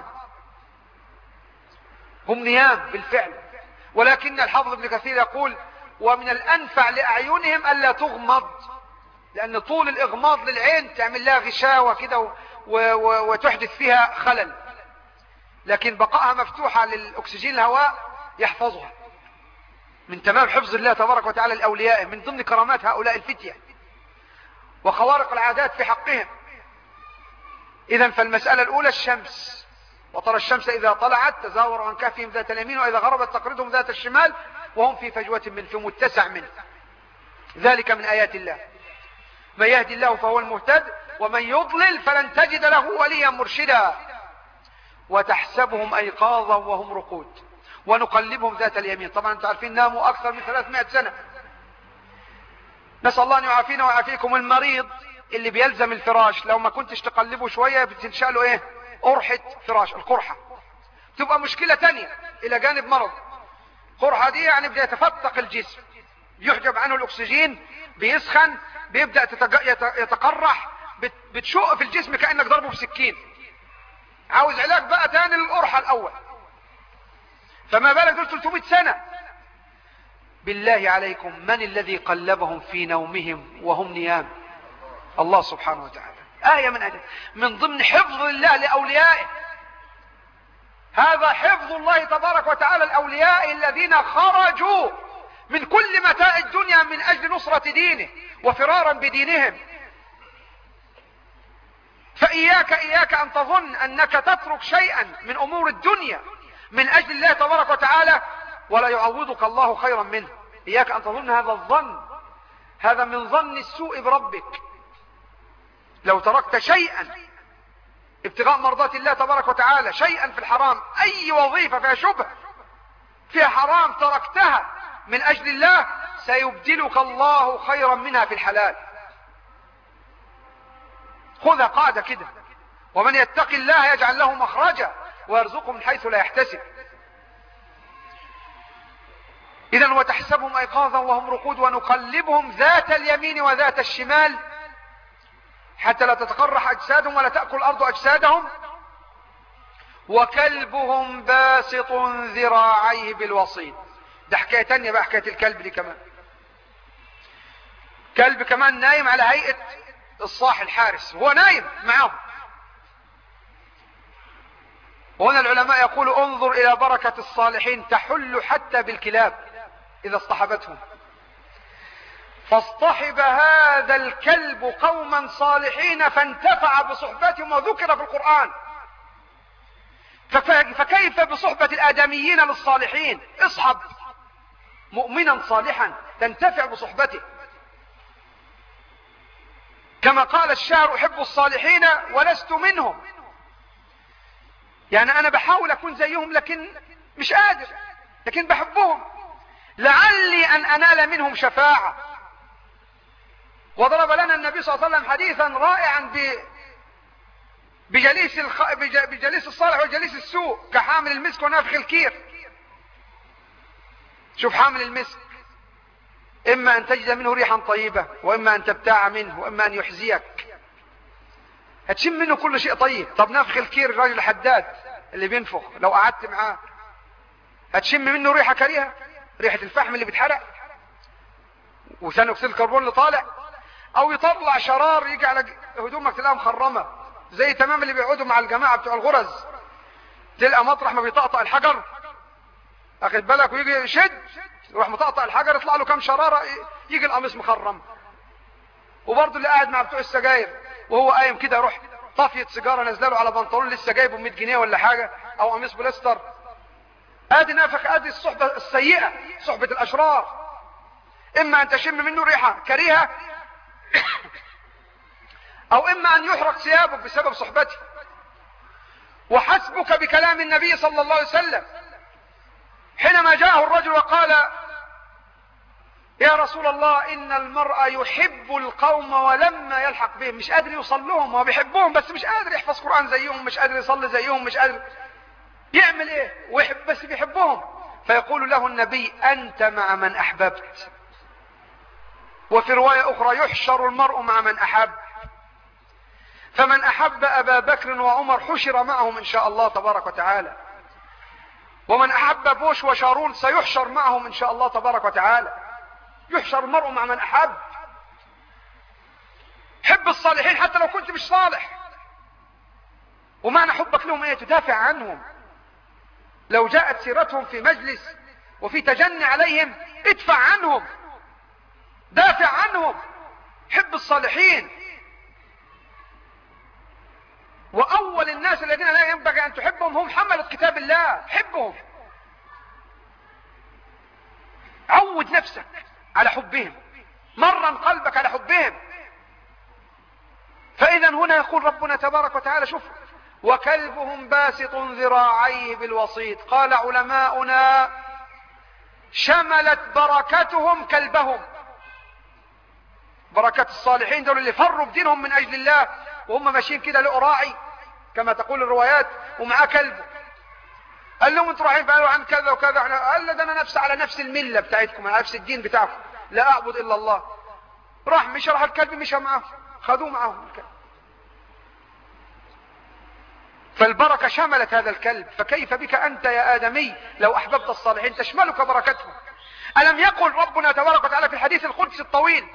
هم نيام بالفعل. ولكن الحافظ ابن كثير يقول ومن الأنفع لأعينهم ألا تغمض، لأن طول الإغماض للعين تعمل لها غشاوة كده وتحدث فيها خلل، لكن بقائها مفتوحة للأكسجين الهواء يحفظها. من تمام حفظ الله تبارك وتعالى لأوليائه، من ضمن كرامات هؤلاء الفتية وخوارق العادات في حقهم. إذن فالمسألة الأولى الشمس، وترى الشمس إذا طلعت تزاور عن كهفهم ذات اليمين وإذا غربت تقرضهم ذات الشمال وهم في فجوة من في متسع منه. ذلك من آيات الله. من يهدي الله فهو المهتد ومن يضلل فلن تجد له وليا مرشدا. وتحسبهم أيقاظا وهم رقود ونقلبهم ذات اليمين. طبعا انتم عارفين ناموا أكثر من ثلاثمائة سنة. نسأل الله أن يعافينا ويعافيكم. المريض اللي بيلزم الفراش لو ما كنتش تقلبه شوية بتنشأ له ايه؟ قرحة فراش، القرحة تبقى مشكلة تانية إلى جانب مرض. قرحة دي يعني بدأ يتفتق الجسم، يحجب عنه الأكسجين، بيسخن، بيبدأ يتقرح، بتشق في الجسم كأنك ضربه بسكين. عاوز علاج بقى تاني للقرحة الأول، فما بالك دول ثلاثمائة سنة. بالله عليكم من الذي قلبهم في نومهم وهم نيام؟ الله سبحانه وتعالى. آية من آيات من ضمن حفظ الله لأوليائه. هذا حفظ الله تبارك وتعالى الأولياء الذين خرجوا من كل متاع الدنيا من أجل نصرة دينه وفرارا بدينهم. فإن فإياك إياك أن تظن أنك تترك شيئا من أمور الدنيا من أجل الله تبارك وتعالى ولا يعوضك الله خيرا منه. إياك أن تظن هذا الظن، هذا من ظن السوء بربك. لو تركت شيئا ابتغاء مرضات الله تبارك وتعالى، شيئا في الحرام، أي وظيفة فيها شبهة فيها حرام تركتها من أجل الله، سيبدلك الله خيرا منها في الحلال. خذها قاعدة كده: ومن يتق الله يجعل له مخرجا ويرزقه من حيث لا يحتسب. إذن وتحسبهم أيقاظا وهم رقود ونقلبهم ذات اليمين وذات الشمال حتى لا تتقرح أجسادهم ولا تأكل الأرض أجسادهم، وكلبهم باسط ذراعيه بالوصيد. ده حكاية تانية بقى، حكاية الكلب دي كمان. كلب كمان نايم على هيئة الصاح الحارس، هو نايم معهم. وهنا العلماء يقولوا: انظر إلى بركة الصالحين تحل حتى بالكلاب إذا اصطحبتهم. فاصطحب هذا الكلب قوما صالحين فانتفع بصحبتهم وذكر في القرآن. فكيف بصحبة الآدميين للصالحين؟ اصحب مؤمنا صالحا تنتفع بصحبته. كما قال الشاعر: أحب الصالحين ولست منهم. يعني أنا بحاول أكون زيهم لكن مش قادر، لكن بحبهم لعلي أن أنال منهم شفاعة. وضرب لنا النبي صلى الله عليه وسلم حديثا رائعا ب... بجليس, الخ... بج... بجليس الصالح وجليس السوء كحامل المسك ونافخ الكير. شوف حامل المسك، إما أن تجد منه ريحا طيبة، وإما أن تبتاع منه، وإما أن يحزيك. هتشم منه كل شيء طيب. طب نافخ الكير، الراجل الحداد اللي بينفخ، لو قعدت معاه هتشم منه ريحة كريهة، ريحة الفحم اللي بيتحرق وثاني أكسيد الكربون اللي طالع، أو يطلع شرار يجي على هدومك تلاقيها مخرمة، زي تمام اللي بيقعدوا مع الجماعة بتوع الغرز، تلقى مطرح ما بيطقطق الحجر أخذ بالك ويجي يشد يروح مطقطق الحجر يطلع له كام شرارة، يجي القميص مخرم. وبرضه اللي قاعد مع بتوع السجاير وهو قايم كده يروح طافية سيجارة نازله له على بنطلون لسه جايبه مية جنيه ولا حاجة، أو قميص بوليستر. ادي نافخ، ادي الصحبة السيئة، صحبة الأشرار. إما أن تشم منه ريحة كريهة أو إما أن يحرق ثيابك بسبب صحبته. وحسبك بكلام النبي صلى الله عليه وسلم حينما جاءه الرجل وقال: يا رسول الله، إن المرء يحب القوم ولما يلحق بهم، مش قادر يوصل لهم، هو بيحبهم بس مش قادر يحفظ قرآن زيهم، مش قادر يصلي زيهم، مش قادر يعمل ايه، ويحب بس بيحبهم. فيقول له النبي: أنت مع من أحببت. وفي رواية أخرى: يحشر المرء مع من أحب. فمن أحب أبا بكر وعمر حشر معهم إن شاء الله تبارك وتعالى، ومن أحب بوش وشارون سيحشر معهم إن شاء الله تبارك وتعالى. يحشر المرء مع من أحب. حب الصالحين حتى لو كنت مش صالح. ومعنى حبك لهم ايه؟ تدافع عنهم. لو جاءت سيرتهم في مجلس وفي تجني عليهم ادفع عنهم، دافع عنهم. حب الصالحين. وأول الناس الذين لا ينبغي أن تحبهم هم حملة كتاب الله. حبهم، عود نفسك على حبهم، مرن قلبك على حبهم. فإذا هنا يقول ربنا تبارك وتعالى: شوف: وكلبهم باسط ذراعيه بالوصيد. قال علماؤنا: شملت بركتهم كلبهم. بركة الصالحين دول اللي فروا بدينهم من أجل الله، وهم ماشيين كده لقوا راعي كما تقول الروايات ومعاه كلب. قال لهم: انتوا رايحين فقالوا عن كذا وكذا. قال له: ده انا نفس على نفس المله بتاعتكم، على نفس الدين بتاعكم، لا اعبد الا الله. راح مشى، راح الكلب مشى معه، خذوه معهم الكلب. فالبركه شملت هذا الكلب. فكيف بك انت يا ادمي لو احببت الصالحين تشملك بركتهم؟ الم يقل ربنا تبارك وتعالى في الحديث القدسي الطويل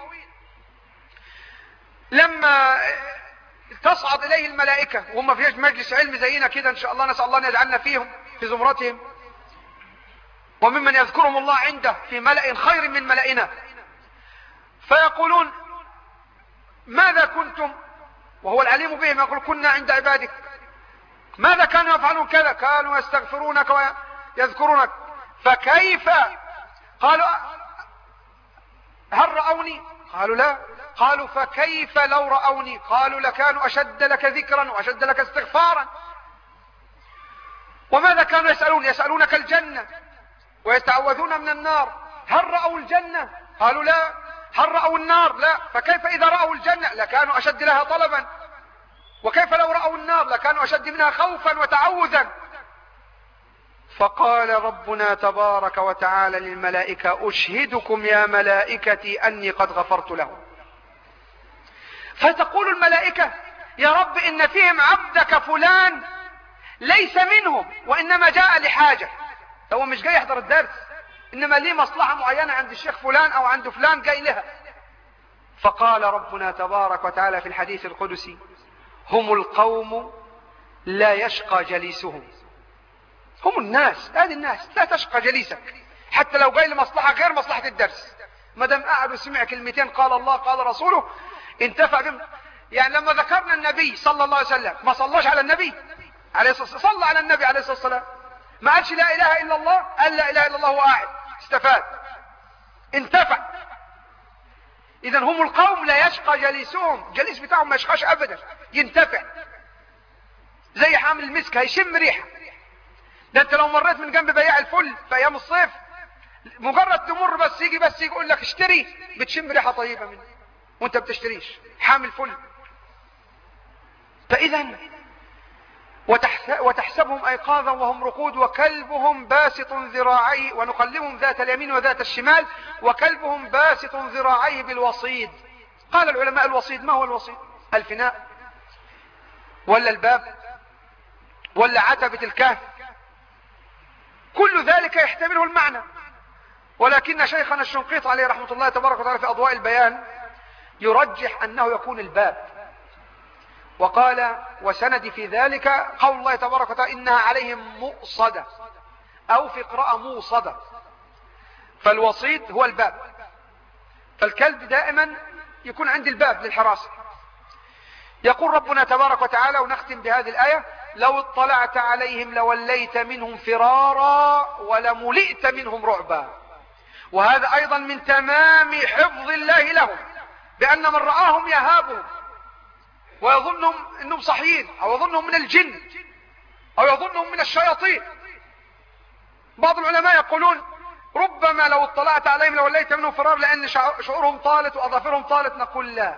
لما تصعد إليه الملائكة وهم في مجلس علم زينا كده إن شاء الله، نسأل الله أن يجعلنا فيهم في زمرتهم وممن يذكرهم الله عنده في ملأ خير من ملئنا، فيقولون: ماذا كنتم وهو العليم بهم، يقول كنا عند عبادك. ماذا كانوا يفعلون؟ كذا، كانوا يستغفرونك ويذكرونك. فكيف؟ قالوا هل رأوني؟ قالوا لا. قالوا فكيف لو رأوني؟ قالوا لكانوا أشد لك ذكرا وأشد لك استغفارا. وماذا كانوا يسألون؟ يسألونك الجنة ويتعوذون من النار. هل رأوا الجنة؟ قالوا لا. هل رأوا النار؟ لا. فكيف إذا رأوا الجنة؟ لكانوا أشد لها طلبا. وكيف لو رأوا النار؟ لكانوا أشد منها خوفا وتعوذا. فقال ربنا تبارك وتعالى للملائكة أشهدكم يا ملائكتي أني قد غفرت لهم. فتقول الملائكة يا رب إن فيهم عبدك فلان ليس منهم وإنما جاء لحاجة، هو مش جاي يحضر الدرس، إنما ليه مصلحة معينة عند الشيخ فلان أو عند فلان جاي لها. فقال ربنا تبارك وتعالى في الحديث القدسي هم القوم لا يشقى جليسهم. هم الناس، هذه الناس لا تشقى جليسك حتى لو جاي لمصلحة غير مصلحة الدرس، ما دام قاعد وسمع كلمتين قال الله قال رسوله انتفع بهم. يعني لما ذكرنا النبي صلى الله عليه وسلم ما صلاش على النبي عليه الصلاة والسلام، صلى على النبي عليه الصلاة والسلام، ما قالش لا إله إلا الله، قال لا إله إلا الله وقاعد استفاد انتفع. إذا هم القوم لا يشقى جليسهم، جليس بتاعهم ما يشقاش أبدا، ينتفع. زي حامل المسك هيشم ريحة. ده انت لو مريت من جنب بياع الفل في ايام الصيف مجرد تمر بس يجي بس يقول لك اشتري بتشم ريحة طيبة منه وانت بتشتريش، حامل فل. فاذا وتحسبهم ايقاظا وهم رقود وكلبهم باسط ذراعيه، ونقلبهم ذات اليمين وذات الشمال وكلبهم باسط ذراعيه بالوصيد. قال العلماء الوصيد ما هو الوصيد؟ الفناء ولا الباب ولا عتبة الكهف؟ كل ذلك يحتمله المعنى. ولكن شيخنا الشنقيط عليه رحمة الله تبارك وتعالى في أضواء البيان يرجح أنه يكون الباب، وقال وسندي في ذلك قول الله تبارك وتعالى إنها عليهم مؤصدة، أو في قراءة موصدة. فالوصيد هو الباب، فالكلب دائما يكون عند الباب للحراسة. يقول ربنا تبارك وتعالى ونختم بهذه الآية لو اطلعت عليهم لوليت منهم فرارا ولملئت منهم رعبا. وهذا أيضا من تمام حفظ الله لهم، بأن من رآهم يهابهم ويظنهم أنهم صحيين أو يظنهم من الجن أو يظنهم من الشياطين. بعض العلماء يقولون ربما لو اطلعت عليهم لوليت منهم فرار لأن شعورهم طالت وأظافرهم طالت. نقول لا،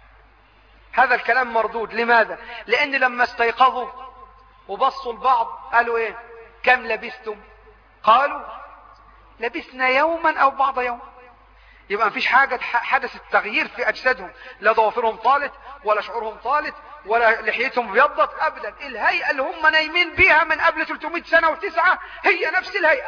هذا الكلام مردود. لماذا؟ لأن لما استيقظوا وبصوا البعض قالوا ايه؟ كم لبثتم؟ قالوا لبثنا يوما او بعض يوم. يبقى مفيش حاجة حدث التغيير في اجسادهم، لا ضوافرهم طالت ولا شعورهم طالت ولا لحيتهم ابيضت ابدا. الهيئة اللي هم نايمين بيها من قبل ثلاثمائة سنة وتسعة هي نفس الهيئة،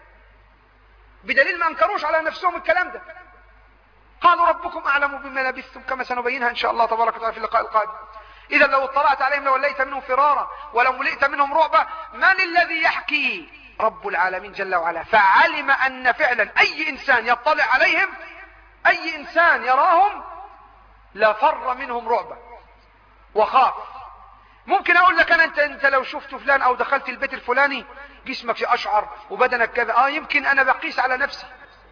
بدليل ما انكروش على نفسهم الكلام ده. قالوا ربكم اعلم بما لبثتم، كما سنبينها ان شاء الله تبارك وتعالى في اللقاء القادم. إذا لو اطلعت عليهم لوليت منهم فرارا ولملئت منهم رعبا. من الذي يحكي؟ رب العالمين جل وعلا. فعلم أن فعلا أي إنسان يطلع عليهم، أي إنسان يراهم لفر منهم رعبا وخاف. ممكن أقول لك أنا أنت, أنت لو شفت فلان أو دخلت البيت الفلاني جسمك أشعر وبدنك كذا. آه يمكن أنا بقيس على نفسي،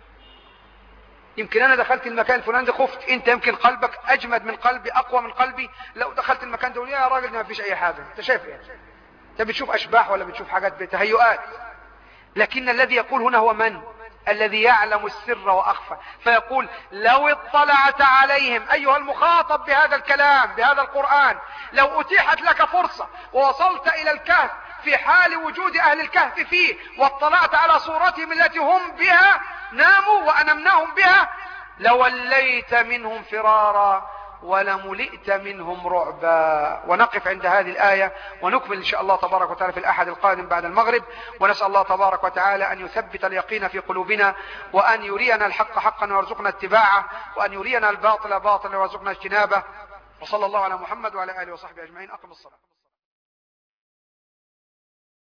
يمكن انا دخلت المكان الفلاني ده خفت، انت يمكن قلبك اجمد من قلبي اقوى من قلبي، لو دخلت المكان ده يا راجل ما فيش اي حاجة. انت شايف ايه؟ انت بتشوف اشباح ولا بتشوف حاجات بتهيؤات؟ لكن الذي يقول هنا هو من؟ الذي يعلم السر واخفى. فيقول لو اطلعت عليهم ايها المخاطب بهذا الكلام بهذا القرآن، لو اتيحت لك فرصة ووصلت الى الكهف في حال وجود اهل الكهف فيه واطلعت على صورتهم التي هم بها ناموا وأنمناهم بها، لوليت منهم فرارا ولملئت منهم رعبا. ونقف عند هذه الآية ونكمل إن شاء الله تبارك وتعالى في الأحد القادم بعد المغرب. ونسأل الله تبارك وتعالى أن يثبت اليقين في قلوبنا، وأن يرينا الحق حقا ويرزقنا اتباعه، وأن يرينا الباطل باطلا ويرزقنا اجتنابه. وصلى الله على محمد وعلى آله وصحبه أجمعين. أقم الصلاة.